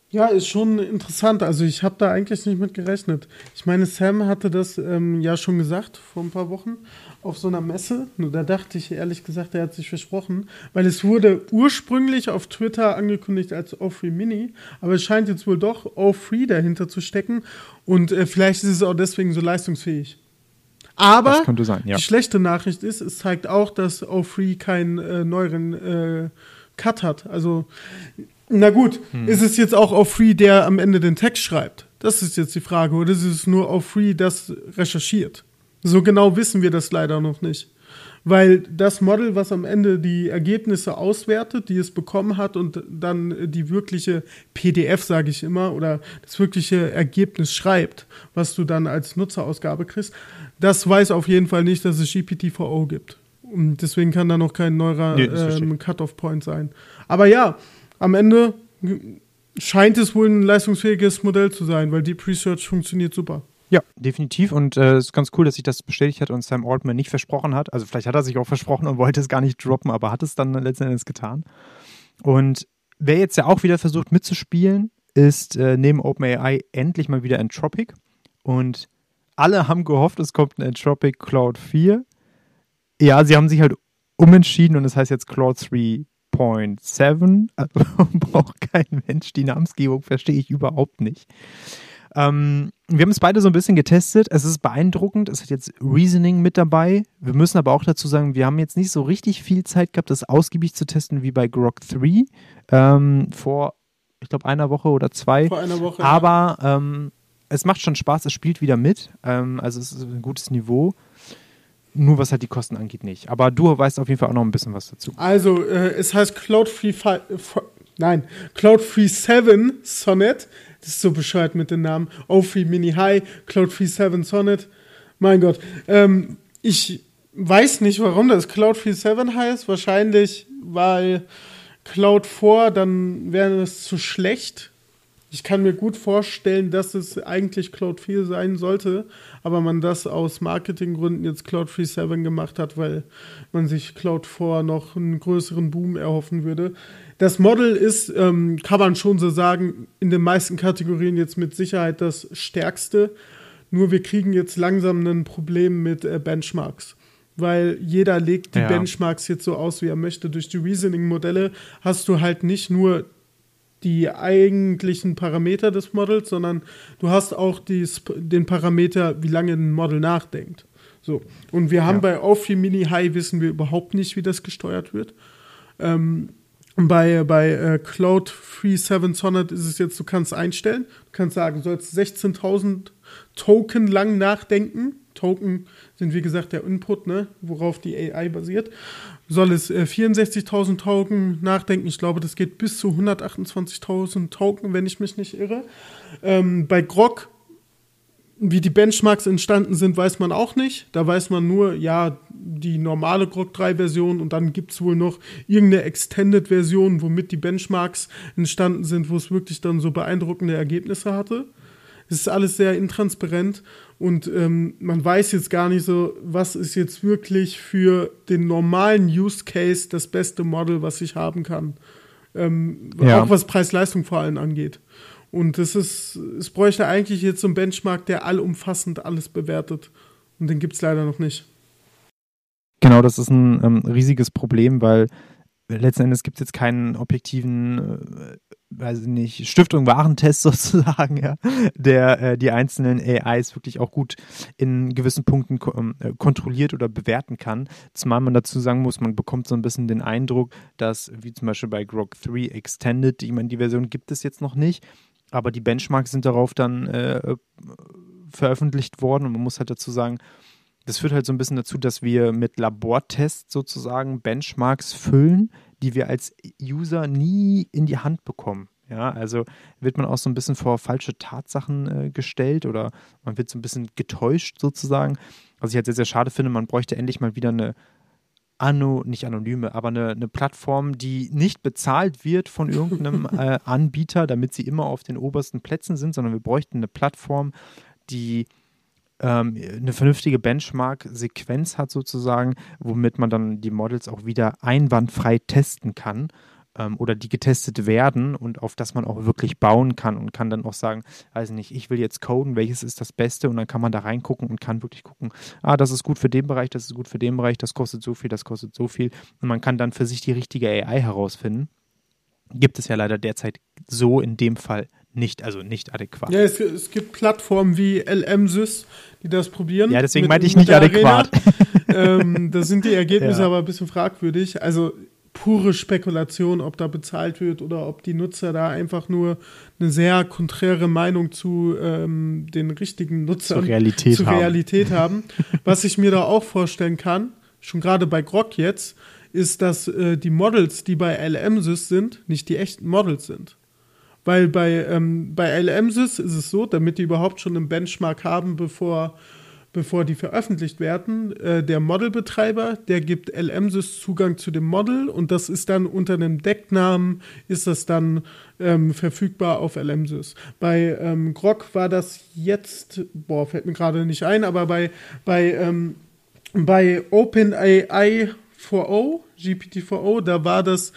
Speaker 3: Ja, ist schon interessant. Also ich habe da eigentlich nicht mit gerechnet. Ich meine, Sam hatte das ja schon gesagt vor ein paar Wochen auf so einer Messe. Nur da dachte ich ehrlich gesagt, er hat sich versprochen, weil es wurde ursprünglich auf Twitter angekündigt als O3 Mini, aber es scheint jetzt wohl doch O3 dahinter zu stecken und vielleicht ist es auch deswegen so leistungsfähig. Aber
Speaker 2: Das könnte sein, ja.
Speaker 3: die schlechte Nachricht ist, es zeigt auch, dass O3 keinen neueren Cut hat. Also na gut, ist es jetzt auch auf Free, der am Ende den Text schreibt? Das ist jetzt die Frage. Oder ist es nur auf Free, das recherchiert? So genau wissen wir das leider noch nicht. Weil das Model, was am Ende die Ergebnisse auswertet, die es bekommen hat und dann die wirkliche PDF, sage ich immer, oder das wirkliche Ergebnis schreibt, was du dann als Nutzerausgabe kriegst, das weiß auf jeden Fall nicht, dass es GPT-4o gibt. Und deswegen kann da noch kein neuer Cut-off-Point sein. Aber ja, am Ende scheint es wohl ein leistungsfähiges Modell zu sein, weil Deep Research funktioniert super.
Speaker 2: Ja, definitiv. Und es ist ganz cool, dass sich das bestätigt hat und Sam Altman nicht versprochen hat. Also vielleicht hat er sich auch versprochen und wollte es gar nicht droppen, aber hat es dann letzten Endes getan. Und wer jetzt ja auch wieder versucht mitzuspielen, ist neben OpenAI endlich mal wieder Anthropic. Und alle haben gehofft, es kommt ein Anthropic Claude 4. Ja, sie haben sich halt umentschieden und es heißt jetzt Claude 3.7. Also braucht kein Mensch. Die Namensgebung verstehe ich überhaupt nicht. Wir haben es beide so ein bisschen getestet. Es ist beeindruckend. Es hat jetzt Reasoning mit dabei. Wir müssen aber auch dazu sagen, wir haben jetzt nicht so richtig viel Zeit gehabt, das ausgiebig zu testen wie bei Grok 3 vor, ich glaube, einer Woche oder zwei.
Speaker 3: Vor einer Woche.
Speaker 2: Aber es macht schon Spaß. Es spielt wieder mit. Also es ist ein gutes Niveau. Nur was halt die Kosten angeht, nicht. Aber du weißt auf jeden Fall auch noch ein bisschen was dazu.
Speaker 3: Also, es heißt Claude 3.7 Sonnet. Das ist so bescheuert mit den Namen. O3 Mini High, Claude 3.7 Sonnet. Mein Gott. Ich weiß nicht, warum das Claude 3.7 heißt. Wahrscheinlich, weil Claude 4, dann wäre es zu schlecht. Ich kann mir gut vorstellen, dass es eigentlich Claude 4 sein sollte, aber man das aus Marketinggründen jetzt Claude 3.7 gemacht hat, weil man sich Claude 4 noch einen größeren Boom erhoffen würde. Das Model ist, kann man schon so sagen, in den meisten Kategorien jetzt mit Sicherheit das stärkste. Nur wir kriegen jetzt langsam ein Problem mit Benchmarks. Weil jeder legt die Benchmarks jetzt so aus, wie er möchte. Durch die Reasoning-Modelle hast du halt nicht nur die eigentlichen Parameter des Models, sondern du hast auch den Parameter, wie lange ein Model nachdenkt. So. Und wir haben bei O3 Mini High wissen wir überhaupt nicht, wie das gesteuert wird. Bei Claude 3.7 Sonnet ist es jetzt, du kannst einstellen, du kannst sagen, du sollst 16.000 Token lang nachdenken. Token sind wie gesagt der Input, ne, worauf die AI basiert. Soll es 64.000 Token nachdenken. Ich glaube, das geht bis zu 128.000 Token, wenn ich mich nicht irre. Bei Grok, wie die Benchmarks entstanden sind, weiß man auch nicht. Da weiß man nur, ja, die normale Grok 3-Version und dann gibt es wohl noch irgendeine Extended-Version, womit die Benchmarks entstanden sind, wo es wirklich dann so beeindruckende Ergebnisse hatte. Es ist alles sehr intransparent und man weiß jetzt gar nicht so, was ist jetzt wirklich für den normalen Use Case das beste Model, was ich haben kann. Auch was Preis-Leistung vor allem angeht. Und es bräuchte eigentlich jetzt so einen Benchmark, der allumfassend alles bewertet. Und den gibt es leider noch nicht.
Speaker 2: Genau, das ist ein riesiges Problem, weil letzten Endes gibt es jetzt keinen objektiven, weiß ich nicht, Stiftung-Warentest sozusagen, ja, der die einzelnen AIs wirklich auch gut in gewissen Punkten kontrolliert oder bewerten kann. Zumal man dazu sagen muss, man bekommt so ein bisschen den Eindruck, dass, wie zum Beispiel bei Grok 3 Extended, ich meine, die Version gibt es jetzt noch nicht, aber die Benchmarks sind darauf dann veröffentlicht worden und man muss halt dazu sagen, das führt halt so ein bisschen dazu, dass wir mit Labortests sozusagen Benchmarks füllen, die wir als User nie in die Hand bekommen. Ja, also wird man auch so ein bisschen vor falsche Tatsachen gestellt oder man wird so ein bisschen getäuscht sozusagen. Was ich halt sehr, sehr schade finde, man bräuchte endlich mal wieder eine nicht anonyme, aber eine Plattform, die nicht bezahlt wird von irgendeinem Anbieter, damit sie immer auf den obersten Plätzen sind, sondern wir bräuchten eine Plattform, die eine vernünftige Benchmark-Sequenz hat sozusagen, womit man dann die Models auch wieder einwandfrei testen kann. oder die getestet werden und auf das man auch wirklich bauen kann und kann dann auch sagen, weiß nicht, ich will jetzt coden, welches ist das Beste und dann kann man da reingucken und kann wirklich gucken, das ist gut für den Bereich, das ist gut für den Bereich, das kostet so viel, das kostet so viel und man kann dann für sich die richtige AI herausfinden. Gibt es ja leider derzeit so in dem Fall nicht, also nicht adäquat.
Speaker 3: Ja, es gibt Plattformen wie LMSys, die das probieren.
Speaker 2: Ja, deswegen meinte ich nicht adäquat.
Speaker 3: Da sind die Ergebnisse
Speaker 2: Ja.
Speaker 3: aber ein bisschen fragwürdig. Also pure Spekulation, ob da bezahlt wird oder ob die Nutzer da einfach nur eine sehr konträre Meinung zu den richtigen Nutzern
Speaker 2: Zur Realität
Speaker 3: haben. Was ich mir da auch vorstellen kann, schon gerade bei Grok jetzt, ist, dass die Models, die bei LMSys sind, nicht die echten Models sind. Weil bei LMSys ist es so, damit die überhaupt schon einen Benchmark haben, bevor die veröffentlicht werden, der Modelbetreiber, der gibt LMSys Zugang zu dem Model und das ist dann unter einem Decknamen, ist das dann verfügbar auf LMSys. Bei Grok war das jetzt, fällt mir gerade nicht ein, aber bei OpenAI 4o, GPT-4o, da war das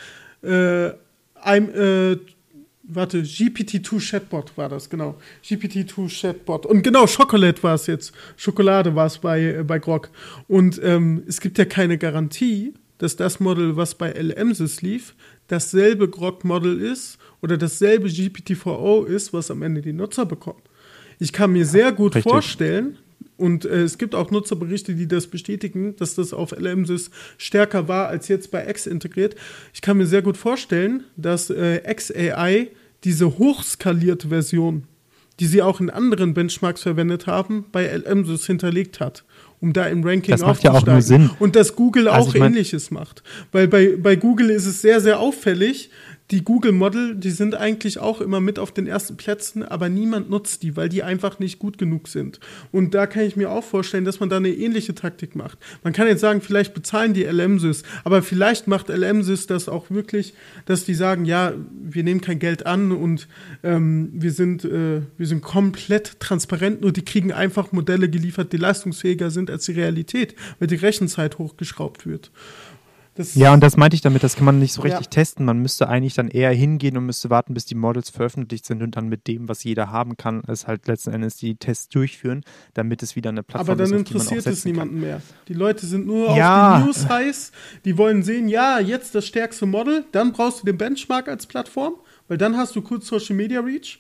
Speaker 3: GPT-2 Chatbot war das, genau. GPT-2 Chatbot. Und genau, Chocolate war es jetzt. Schokolade war es bei Grok. Und es gibt ja keine Garantie, dass das Model, was bei LMSys lief, dasselbe Grok-Model ist oder dasselbe GPT-4o ist, was am Ende die Nutzer bekommen. Ich kann mir sehr gut vorstellen, und es gibt auch Nutzerberichte, die das bestätigen, dass das auf LMSys stärker war als jetzt bei X integriert. Ich kann mir sehr gut vorstellen, dass XAI diese hochskalierte Version, die sie auch in anderen Benchmarks verwendet haben, bei LMSys hinterlegt hat, um da im Ranking
Speaker 2: aufzusteigen. Das macht ja auch nur Sinn.
Speaker 3: Und dass Google auch Ähnliches macht. Weil bei Google ist es sehr, sehr auffällig, die Google-Model, die sind eigentlich auch immer mit auf den ersten Plätzen, aber niemand nutzt die, weil die einfach nicht gut genug sind. Und da kann ich mir auch vorstellen, dass man da eine ähnliche Taktik macht. Man kann jetzt sagen, vielleicht bezahlen die LMSys, aber vielleicht macht LMSys das auch wirklich, dass die sagen, ja, wir nehmen kein Geld an und wir sind komplett transparent, nur die kriegen einfach Modelle geliefert, die leistungsfähiger sind als die Realität, weil die Rechenzeit hochgeschraubt wird.
Speaker 2: Ja, und das meinte ich damit, das kann man nicht so richtig testen. Man müsste eigentlich dann eher hingehen und müsste warten, bis die Models veröffentlicht sind und dann mit dem, was jeder haben kann, es halt letzten Endes die Tests durchführen, damit es wieder eine Plattform ist,
Speaker 3: aber dann
Speaker 2: auf die man auch
Speaker 3: interessiert es niemanden
Speaker 2: kann.
Speaker 3: mehr. Die Leute sind nur auf die News heiß, die wollen sehen, ja, jetzt das stärkste Model, dann brauchst du den Benchmark als Plattform, weil dann hast du kurz Social Media Reach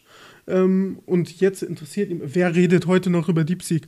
Speaker 3: und jetzt interessiert ihn, wer redet heute noch über DeepSeek?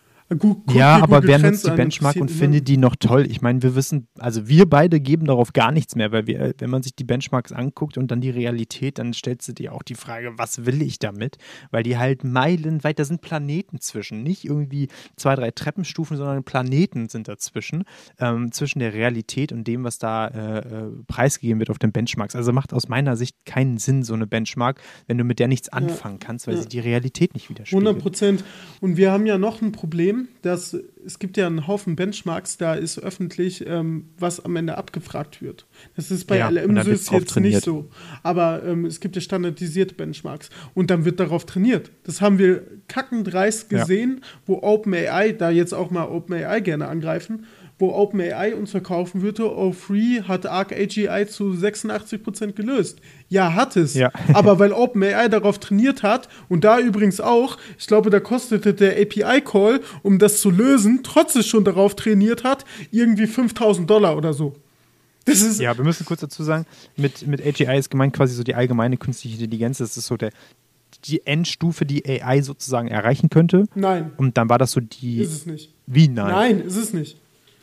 Speaker 2: Aber wer nutzt die Benchmark und findet die noch toll? Ich meine, wir wissen, also wir beide geben darauf gar nichts mehr, weil wenn man sich die Benchmarks anguckt und dann die Realität, dann stellst du dir auch die Frage, was will ich damit? Weil die halt meilenweit, da sind Planeten zwischen, nicht irgendwie 2, 3 Treppenstufen, sondern Planeten sind dazwischen, zwischen der Realität und dem, was da preisgegeben wird auf den Benchmarks. Also macht aus meiner Sicht keinen Sinn, so eine Benchmark, wenn du mit der nichts anfangen kannst, weil sie die Realität nicht widerspiegelt.
Speaker 3: 100%. Und wir haben ja noch ein Problem, dass es gibt ja einen Haufen Benchmarks, da ist öffentlich, was am Ende abgefragt wird. Das ist bei LMSys jetzt nicht so. Aber es gibt ja standardisierte Benchmarks. Und dann wird darauf trainiert. Das haben wir kackendreist gesehen, wo OpenAI, da jetzt auch mal OpenAI gerne angreifen, wo OpenAI uns verkaufen würde, O3 hat ArcAGI zu 86% gelöst. Ja, hat es. Ja. Aber weil OpenAI darauf trainiert hat und da übrigens auch, ich glaube, da kostete der API-Call, um das zu lösen, trotz es schon darauf trainiert hat, irgendwie $5.000 oder so. Das ist
Speaker 2: wir müssen kurz dazu sagen, mit AGI ist gemeint quasi so die allgemeine künstliche Intelligenz. Das ist so die Endstufe, die AI sozusagen erreichen könnte.
Speaker 3: Nein.
Speaker 2: Und dann war das so die...
Speaker 3: Ist es nicht.
Speaker 2: Wie nein?
Speaker 3: Nein, ist es nicht.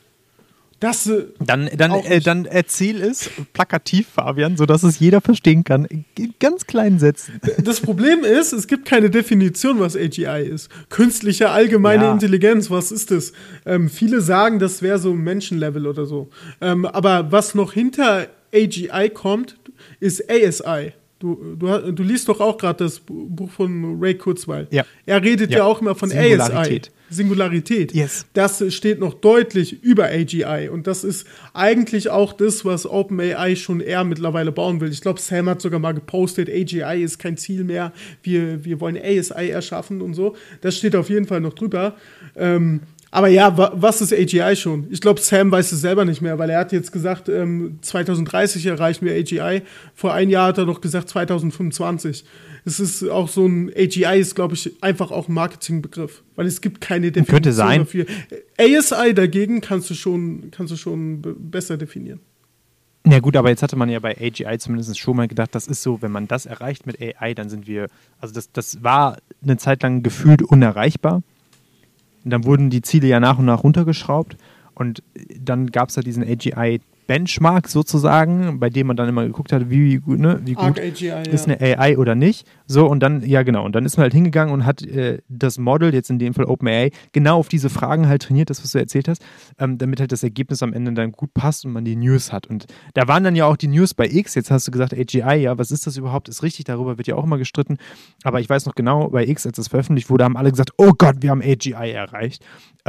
Speaker 3: Das,
Speaker 2: dann erzähl es plakativ, Fabian, sodass es jeder verstehen kann, in ganz kleinen Sätzen.
Speaker 3: Das Problem ist, es gibt keine Definition, was AGI ist. Künstliche allgemeine Intelligenz, was ist das? Viele sagen, das wäre so Menschenlevel oder so. Aber was noch hinter AGI kommt, ist ASI. Du liest doch auch gerade das Buch von Ray Kurzweil. Ja. Er redet ja auch immer von ASI. Singularität.
Speaker 2: Yes.
Speaker 3: Das steht noch deutlich über AGI. Und das ist eigentlich auch das, was OpenAI schon eher mittlerweile bauen will. Ich glaube, Sam hat sogar mal gepostet, AGI ist kein Ziel mehr. Wir wollen ASI erschaffen und so. Das steht auf jeden Fall noch drüber. Aber ja, was ist AGI schon? Ich glaube, Sam weiß es selber nicht mehr, weil er hat jetzt gesagt, 2030 erreichen wir AGI. Vor einem Jahr hat er noch gesagt 2025. Es ist auch so ein AGI ist, glaube ich, einfach auch ein Marketingbegriff, weil es gibt keine Definition
Speaker 2: Könnte sein.
Speaker 3: dafür. ASI dagegen kannst du schon besser definieren.
Speaker 2: Ja gut, aber jetzt hatte man ja bei AGI zumindest schon mal gedacht, das ist so, wenn man das erreicht mit AI, dann sind wir, also das war eine Zeit lang gefühlt unerreichbar. Und dann wurden die Ziele ja nach und nach runtergeschraubt und dann gab es ja diesen AGI-Benchmark sozusagen, bei dem man dann immer geguckt hat, wie gut
Speaker 3: AGI,
Speaker 2: ist eine AI oder nicht. So, und dann, ja genau, und dann ist man halt hingegangen und hat das Model, jetzt in dem Fall OpenAI, genau auf diese Fragen halt trainiert, das, was du erzählt hast, damit halt das Ergebnis am Ende dann gut passt und man die News hat. Und da waren dann ja auch die News bei X, jetzt hast du gesagt AGI, ja, was ist das überhaupt? Ist richtig, darüber wird ja auch immer gestritten, aber ich weiß noch genau, bei X, als das veröffentlicht wurde, haben alle gesagt, oh Gott, wir haben AGI erreicht.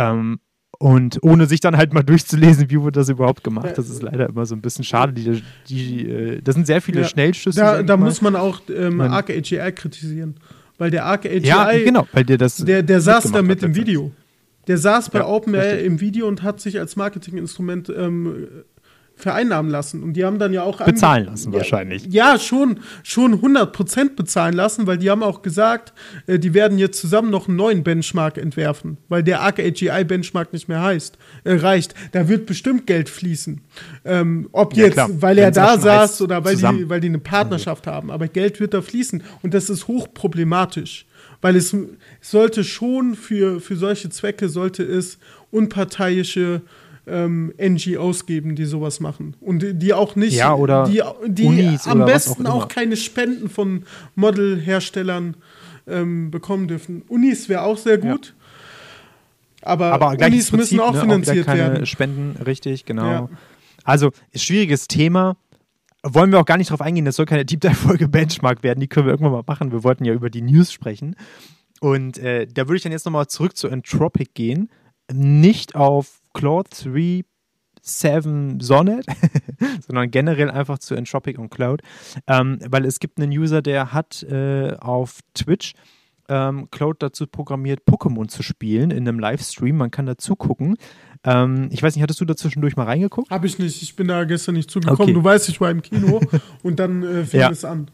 Speaker 2: Und ohne sich dann halt mal durchzulesen, wie wurde das überhaupt gemacht, das ist leider immer so ein bisschen schade. Da sind sehr viele Schnellschüsse.
Speaker 3: Da muss man auch Arc AGI kritisieren. Weil der Arc AGI,
Speaker 2: ja, genau, weil der
Speaker 3: saß da mit im Video. Der saß bei OpenAI
Speaker 2: richtig.
Speaker 3: im Video und hat sich als Marketinginstrument vereinnahmen lassen. Und die haben dann ja auch
Speaker 2: bezahlen lassen wahrscheinlich.
Speaker 3: Ja, schon 100% bezahlen lassen, weil die haben auch gesagt, die werden jetzt zusammen noch einen neuen Benchmark entwerfen, weil der Arc AGI Benchmark nicht mehr reicht. Da wird bestimmt Geld fließen. Ob jetzt, klar, weil er da saß oder weil die eine Partnerschaft haben. Aber Geld wird da fließen. Und das ist hochproblematisch. Weil es sollte schon für solche Zwecke sollte es unparteiische NGOs geben, die sowas machen. Und die auch nicht,
Speaker 2: oder
Speaker 3: die
Speaker 2: Unis
Speaker 3: am
Speaker 2: oder
Speaker 3: besten
Speaker 2: auch
Speaker 3: auch keine Spenden von Modelherstellern bekommen dürfen. Unis wäre auch sehr gut. Ja. Aber Unis Prinzip, müssen auch finanziert
Speaker 2: auch keine
Speaker 3: werden.
Speaker 2: Spenden, richtig, genau.
Speaker 3: Ja.
Speaker 2: Also, schwieriges Thema. Wollen wir auch gar nicht drauf eingehen, das soll keine Deep Dive-Folge Benchmark werden, die können wir irgendwann mal machen. Wir wollten ja über die News sprechen. Und da würde ich dann jetzt nochmal zurück zu Anthropic gehen. Nicht auf Claude 3.7 Sonnet, sondern generell einfach zu Anthropic und Claude. Weil es gibt einen User, der hat auf Twitch Claude dazu programmiert, Pokémon zu spielen in einem Livestream. Man kann dazu gucken. Ich weiß nicht, hattest du da zwischendurch mal reingeguckt?
Speaker 3: Habe ich nicht. Ich bin da gestern nicht zugekommen.
Speaker 2: Okay.
Speaker 3: Du weißt, ich war im Kino und dann fing es an.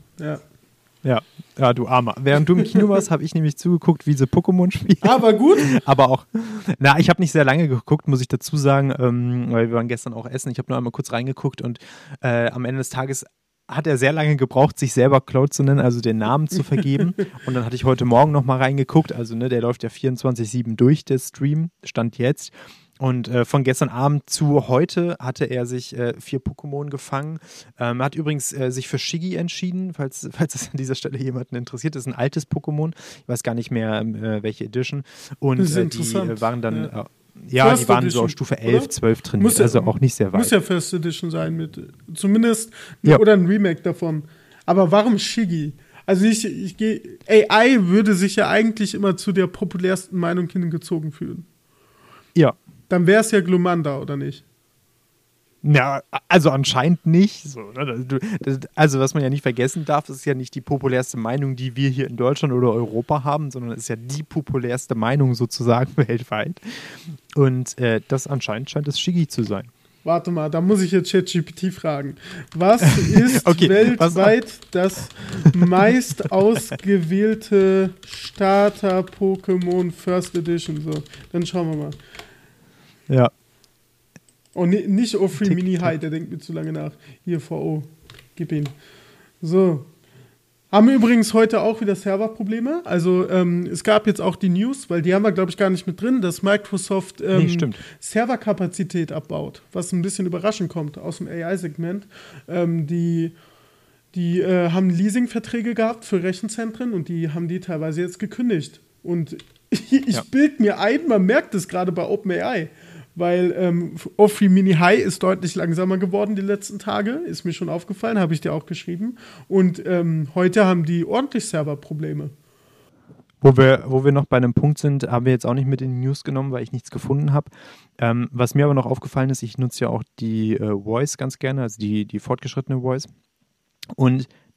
Speaker 2: Ja, du Armer. Während du im Kino warst, habe ich nämlich zugeguckt, wie sie Pokémon spielen.
Speaker 3: Aber gut.
Speaker 2: Aber auch, ich habe nicht sehr lange geguckt, muss ich dazu sagen, weil wir waren gestern auch essen. Ich habe nur einmal kurz reingeguckt und am Ende des Tages hat er sehr lange gebraucht, sich selber Claude zu nennen, also den Namen zu vergeben. Und dann hatte ich heute Morgen nochmal reingeguckt. Also der läuft ja 24/7 durch, der Stream, Stand jetzt. Und von gestern Abend zu heute hatte er sich 4 Pokémon gefangen. Er hat übrigens sich für Shiggy entschieden, falls das an dieser Stelle jemanden interessiert. Das ist ein altes Pokémon. Ich weiß gar nicht mehr, welche Edition. Und die waren dann, die waren Edition, so auf Stufe 11, oder? 12 trainiert. Also auch nicht sehr weit.
Speaker 3: Muss ja First Edition sein, mit zumindest oder ein Remake davon. Aber warum Shiggy? Also AI würde sich ja eigentlich immer zu der populärsten Meinung hingezogen fühlen.
Speaker 2: Ja.
Speaker 3: Dann wäre es ja Glumanda, oder nicht?
Speaker 2: Ja, also anscheinend nicht. So, ne? Also was man ja nicht vergessen darf, ist ja nicht die populärste Meinung, die wir hier in Deutschland oder Europa haben, sondern es ist ja die populärste Meinung sozusagen weltweit. Und das anscheinend scheint es Shiggy zu sein.
Speaker 3: Warte mal, da muss ich jetzt ChatGPT fragen. Was ist weltweit das meist ausgewählte Starter-Pokémon First Edition? So, dann schauen wir mal.
Speaker 2: Ja.
Speaker 3: Oh, nicht Ofri Mini High, der denkt mir zu lange nach. Hier, VO. Gib ihn. So. Haben wir übrigens heute auch wieder Serverprobleme. Also es gab jetzt auch die News, weil die haben wir, glaube ich, gar nicht mit drin, dass Microsoft Serverkapazität abbaut, was ein bisschen überraschend kommt aus dem AI-Segment. Die haben Leasingverträge gehabt für Rechenzentren und die haben die teilweise jetzt gekündigt. Und ich bilde mir ein, man merkt es gerade bei OpenAI, weil Ofri Mini High ist deutlich langsamer geworden die letzten Tage, ist mir schon aufgefallen, habe ich dir auch geschrieben. Und heute haben die ordentlich Serverprobleme.
Speaker 2: Wo wir noch bei einem Punkt sind, haben wir jetzt auch nicht mit in die News genommen, weil ich nichts gefunden habe. Was mir aber noch aufgefallen ist, ich nutze ja auch die Voice ganz gerne, also die fortgeschrittene Voice. Und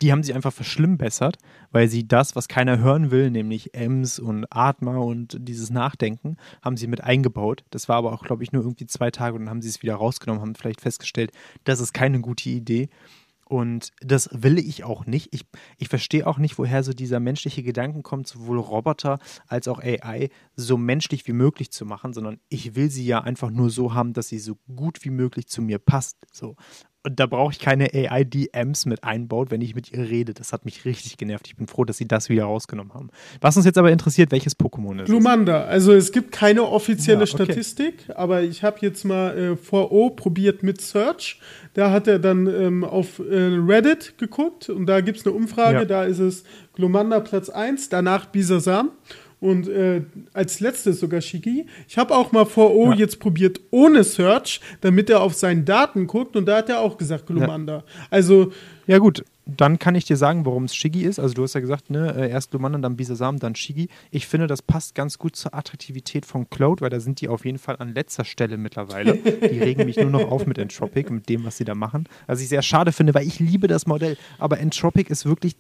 Speaker 2: Die haben sich einfach verschlimmbessert, weil sie das, was keiner hören will, nämlich Ems und Atma und dieses Nachdenken, haben sie mit eingebaut. Das war aber auch, glaube ich, nur irgendwie 2 Tage und dann haben sie es wieder rausgenommen, haben vielleicht festgestellt, das ist keine gute Idee. Und das will ich auch nicht. Ich verstehe auch nicht, woher so dieser menschliche Gedanken kommt, sowohl Roboter als auch AI so menschlich wie möglich zu machen, sondern ich will sie ja einfach nur so haben, dass sie so gut wie möglich zu mir passt. So. Und da brauche ich keine AI, die Ems mit einbaut, wenn ich mit ihr rede. Das hat mich richtig genervt. Ich bin froh, dass sie das wieder rausgenommen haben. Was uns jetzt aber interessiert, welches Pokémon ist es?
Speaker 3: Glumanda. Also es gibt keine offizielle
Speaker 2: Ja, okay.
Speaker 3: Statistik, aber ich habe jetzt mal VO probiert mit Search. Da hat er dann auf Reddit geguckt und da gibt es eine Umfrage.
Speaker 2: Ja.
Speaker 3: Da ist es Glumanda Platz 1, danach Bisasam. Und als letztes sogar Shigi. Ich habe auch mal VO jetzt probiert ohne Search, damit er auf seinen Daten guckt. Und da hat er auch gesagt Glumanda. Also
Speaker 2: Ja gut, dann kann ich dir sagen, warum es Shigi ist. Also du hast ja gesagt, ne, erst Glumanda, dann Bisasam, dann Shigi. Ich finde, das passt ganz gut zur Attraktivität von Cloud, weil da sind die auf jeden Fall an letzter Stelle mittlerweile. Die regen mich nur noch auf mit Entropic, mit dem, was sie da machen. Was ich sehr schade finde, weil ich liebe das Modell. Aber Entropic ist wirklich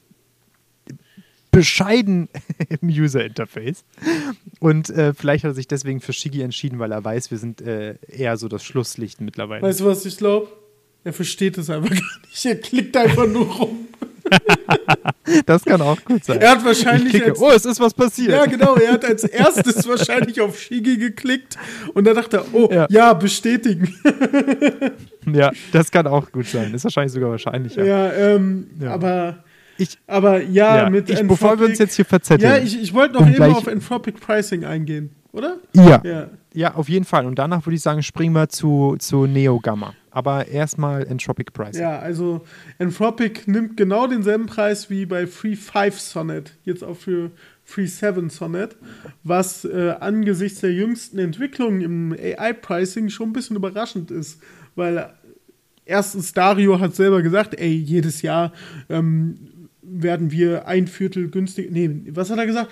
Speaker 2: bescheiden im User-Interface. Und vielleicht hat er sich deswegen für Shigi entschieden, weil er weiß, wir sind eher so das Schlusslicht mittlerweile.
Speaker 3: weißt du, was ich glaube? Er versteht es einfach gar nicht. Er klickt einfach nur rum.
Speaker 2: Das kann auch gut sein.
Speaker 3: Er hat wahrscheinlich
Speaker 2: Oh, es ist was passiert.
Speaker 3: Ja, genau. Er hat als erstes wahrscheinlich auf Shigi geklickt und dann dachte er, oh, ja bestätigen.
Speaker 2: Ja, das kann auch gut sein. Ist wahrscheinlich sogar wahrscheinlicher.
Speaker 3: Ja,
Speaker 2: Ja.
Speaker 3: aber mit Entropic.
Speaker 2: Bevor wir uns jetzt hier verzetteln.
Speaker 3: Ja, ich wollte noch
Speaker 2: Und
Speaker 3: eben
Speaker 2: gleich-
Speaker 3: auf Entropic Pricing eingehen, oder?
Speaker 2: Ja. Ja, auf jeden Fall. Und danach würde ich sagen, springen wir zu Neo Gamma. Aber erstmal Entropic Pricing.
Speaker 3: Ja, also Entropic nimmt genau denselben Preis wie bei Free 5 Sonnet, jetzt auch für Free 7 Sonnet, was angesichts der jüngsten Entwicklungen im AI-Pricing schon ein bisschen überraschend ist, weil erstens Dario hat selber gesagt, jedes Jahr werden wir 1/4 günstig. Nee, was hat er gesagt?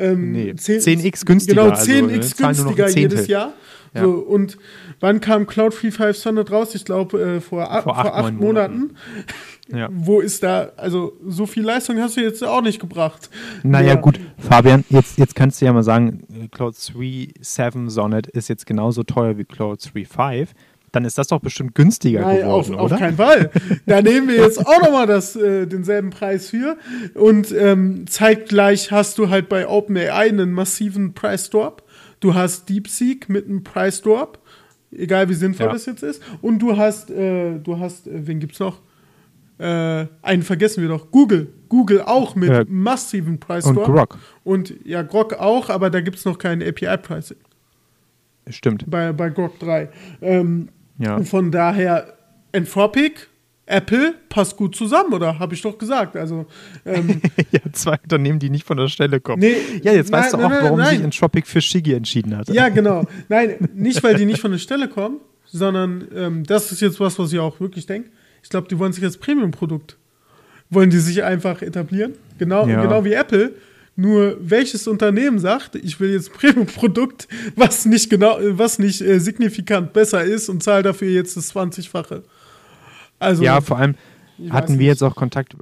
Speaker 2: 10x günstiger.
Speaker 3: Genau,
Speaker 2: also,
Speaker 3: 10x
Speaker 2: zahlen nur noch
Speaker 3: günstiger
Speaker 2: ein Zehntel.
Speaker 3: jedes Jahr.
Speaker 2: Ja.
Speaker 3: So, und wann kam Cloud Free 5 Sonnet raus? Ich glaube, vor 8 Monaten.
Speaker 2: Ja.
Speaker 3: Wo ist da, also so viel Leistung hast du jetzt auch nicht gebracht.
Speaker 2: Naja,
Speaker 3: Nur-
Speaker 2: gut, Fabian, jetzt kannst du ja mal sagen, Cloud 3.7 Sonnet ist jetzt genauso teuer wie Cloud 3.5. Dann ist das doch bestimmt günstiger
Speaker 3: Nein,
Speaker 2: geworden,
Speaker 3: auf
Speaker 2: oder?
Speaker 3: keinen Fall. Da nehmen wir jetzt auch nochmal denselben Preis für. Und zeitgleich hast du halt bei OpenAI einen massiven Price Drop. Du hast DeepSeek mit einem Price Drop, egal wie sinnvoll das jetzt ist. Und du hast, wen gibt's noch? Einen vergessen wir doch, Google. Google auch mit massiven Price
Speaker 2: Und
Speaker 3: Drop.
Speaker 2: Grok.
Speaker 3: Und ja, Grok auch, aber da gibt's noch kein API-Pricing.
Speaker 2: Stimmt.
Speaker 3: Bei Grok 3.
Speaker 2: Ja.
Speaker 3: Und von daher, Anthropic, Apple passt gut zusammen, oder? Habe ich doch gesagt. Also,
Speaker 2: Ja, 2 Unternehmen, die nicht von der Stelle kommen.
Speaker 3: Nee,
Speaker 2: Ja, jetzt weißt du auch, warum
Speaker 3: nein.
Speaker 2: sich Entropic für Shigi entschieden hat.
Speaker 3: ja, genau. Nein, nicht, weil die nicht von der Stelle kommen, sondern das ist jetzt was ich auch wirklich denke. Ich glaube, die wollen sich als Premium-Produkt, wollen die sich einfach etablieren. Genau wie Apple. Nur welches Unternehmen sagt, ich will jetzt ein Premium-Produkt, was nicht signifikant besser ist und zahle dafür jetzt das 20-fache. Also,
Speaker 2: Ja, vor allem
Speaker 3: ich weiß
Speaker 2: hatten wir
Speaker 3: nicht.
Speaker 2: jetzt auch Kontakt,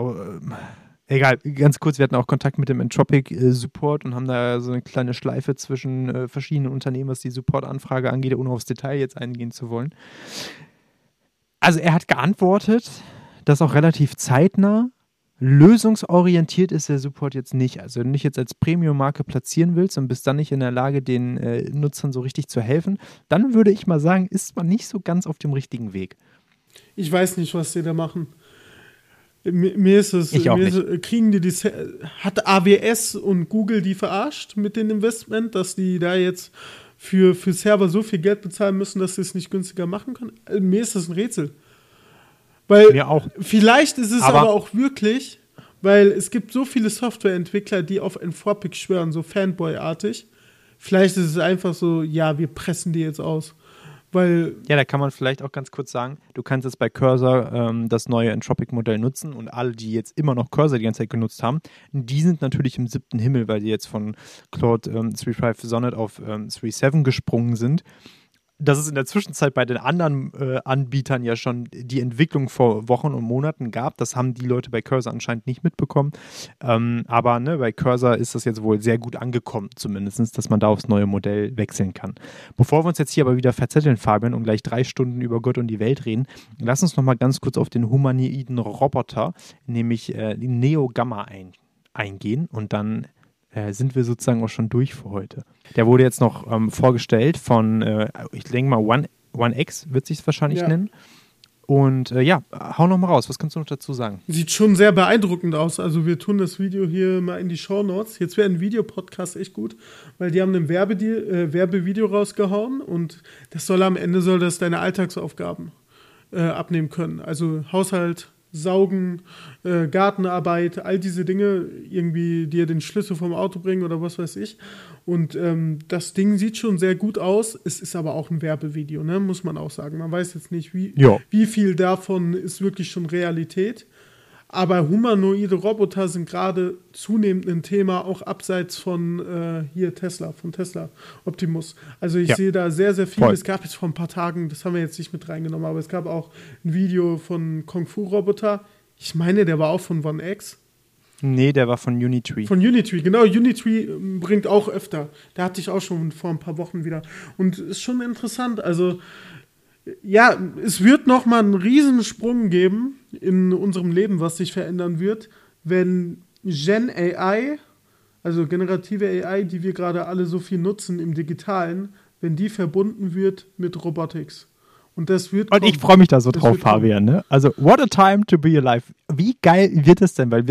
Speaker 2: egal, ganz kurz, wir hatten auch Kontakt mit dem Entropic Support und haben da so eine kleine Schleife zwischen verschiedenen Unternehmen, was die Support-Anfrage angeht, ohne aufs Detail jetzt eingehen zu wollen. Also er hat geantwortet, das auch relativ zeitnah. Lösungsorientiert ist der Support jetzt nicht. Also wenn du dich jetzt als Premium-Marke platzieren willst und bist dann nicht in der Lage, den Nutzern so richtig zu helfen, dann würde ich mal sagen, ist man nicht so ganz auf dem richtigen Weg.
Speaker 3: Ich weiß nicht, was die da machen. Mir ist es,
Speaker 2: Ich auch nicht.
Speaker 3: hat AWS und Google die verarscht mit dem Investment, dass die da jetzt für Server so viel Geld bezahlen müssen, dass sie es nicht günstiger machen können? Mir ist das ein Rätsel. Weil
Speaker 2: Mir auch.
Speaker 3: vielleicht ist es
Speaker 2: Aber
Speaker 3: aber auch wirklich, weil es gibt so viele Softwareentwickler, die auf Anthropic schwören, so Fanboy-artig. Vielleicht ist es einfach so, ja, wir pressen die jetzt aus. Weil
Speaker 2: Ja, da kann man vielleicht auch ganz kurz sagen, du kannst jetzt bei Cursor das neue Entropic-Modell nutzen und alle, die jetzt immer noch Cursor die ganze Zeit genutzt haben, die sind natürlich im 7. Himmel, weil die jetzt von Claude 3.5 Sonnet auf 3.7 gesprungen sind. dass es in der Zwischenzeit bei den anderen Anbietern ja schon die Entwicklung vor Wochen und Monaten gab. Das haben die Leute bei Cursor anscheinend nicht mitbekommen. Aber bei Cursor ist das jetzt wohl sehr gut angekommen, zumindest, dass man da aufs neue Modell wechseln kann. Bevor wir uns jetzt hier aber wieder verzetteln, Fabian, und gleich 3 Stunden über Gott und die Welt reden, lass uns noch mal ganz kurz auf den humanoiden Roboter, nämlich Neo Gamma eingehen und dann sind wir sozusagen auch schon durch für heute. Der wurde jetzt noch vorgestellt von, ich denke mal, One X wird sich es wahrscheinlich nennen. Und hau noch mal raus. Was kannst du noch dazu sagen?
Speaker 3: Sieht schon sehr beeindruckend aus. Also wir tun das Video hier mal in die Shownotes. Jetzt wäre ein Videopodcast echt gut, weil die haben ein Werbevideo rausgehauen und am Ende soll das deine Alltagsaufgaben abnehmen können. Also Haushalt, Saugen, Gartenarbeit, all diese Dinge, irgendwie dir den Schlüssel vom Auto bringen oder was weiß ich. Und das Ding sieht schon sehr gut aus. Es ist aber auch ein Werbevideo, ne? Muss man auch sagen. Man weiß jetzt nicht, wie viel davon ist wirklich schon Realität. Aber humanoide Roboter sind gerade zunehmend ein Thema, auch abseits von von Tesla Optimus. Also ich sehe da sehr, sehr viel. Voll. Es gab jetzt vor ein paar Tagen, das haben wir jetzt nicht mit reingenommen, aber es gab auch ein Video von Kung Fu Roboter. Ich meine, der war auch von One X.
Speaker 2: Nee, der war von Unitree.
Speaker 3: Von Unitree, genau. Unitree bringt auch öfter. Da hatte ich auch schon vor ein paar Wochen wieder. Und ist schon interessant. Also ja, es wird nochmal einen Riesensprung geben in unserem Leben, was sich verändern wird, wenn Gen AI, also generative AI, die wir gerade alle so viel nutzen im Digitalen, wenn die verbunden wird mit Robotics. Und das wird
Speaker 2: kommen. Und ich freue mich da so drauf, Fabian. Ne? Also, what a time to be alive. Wie geil wird es denn? Weil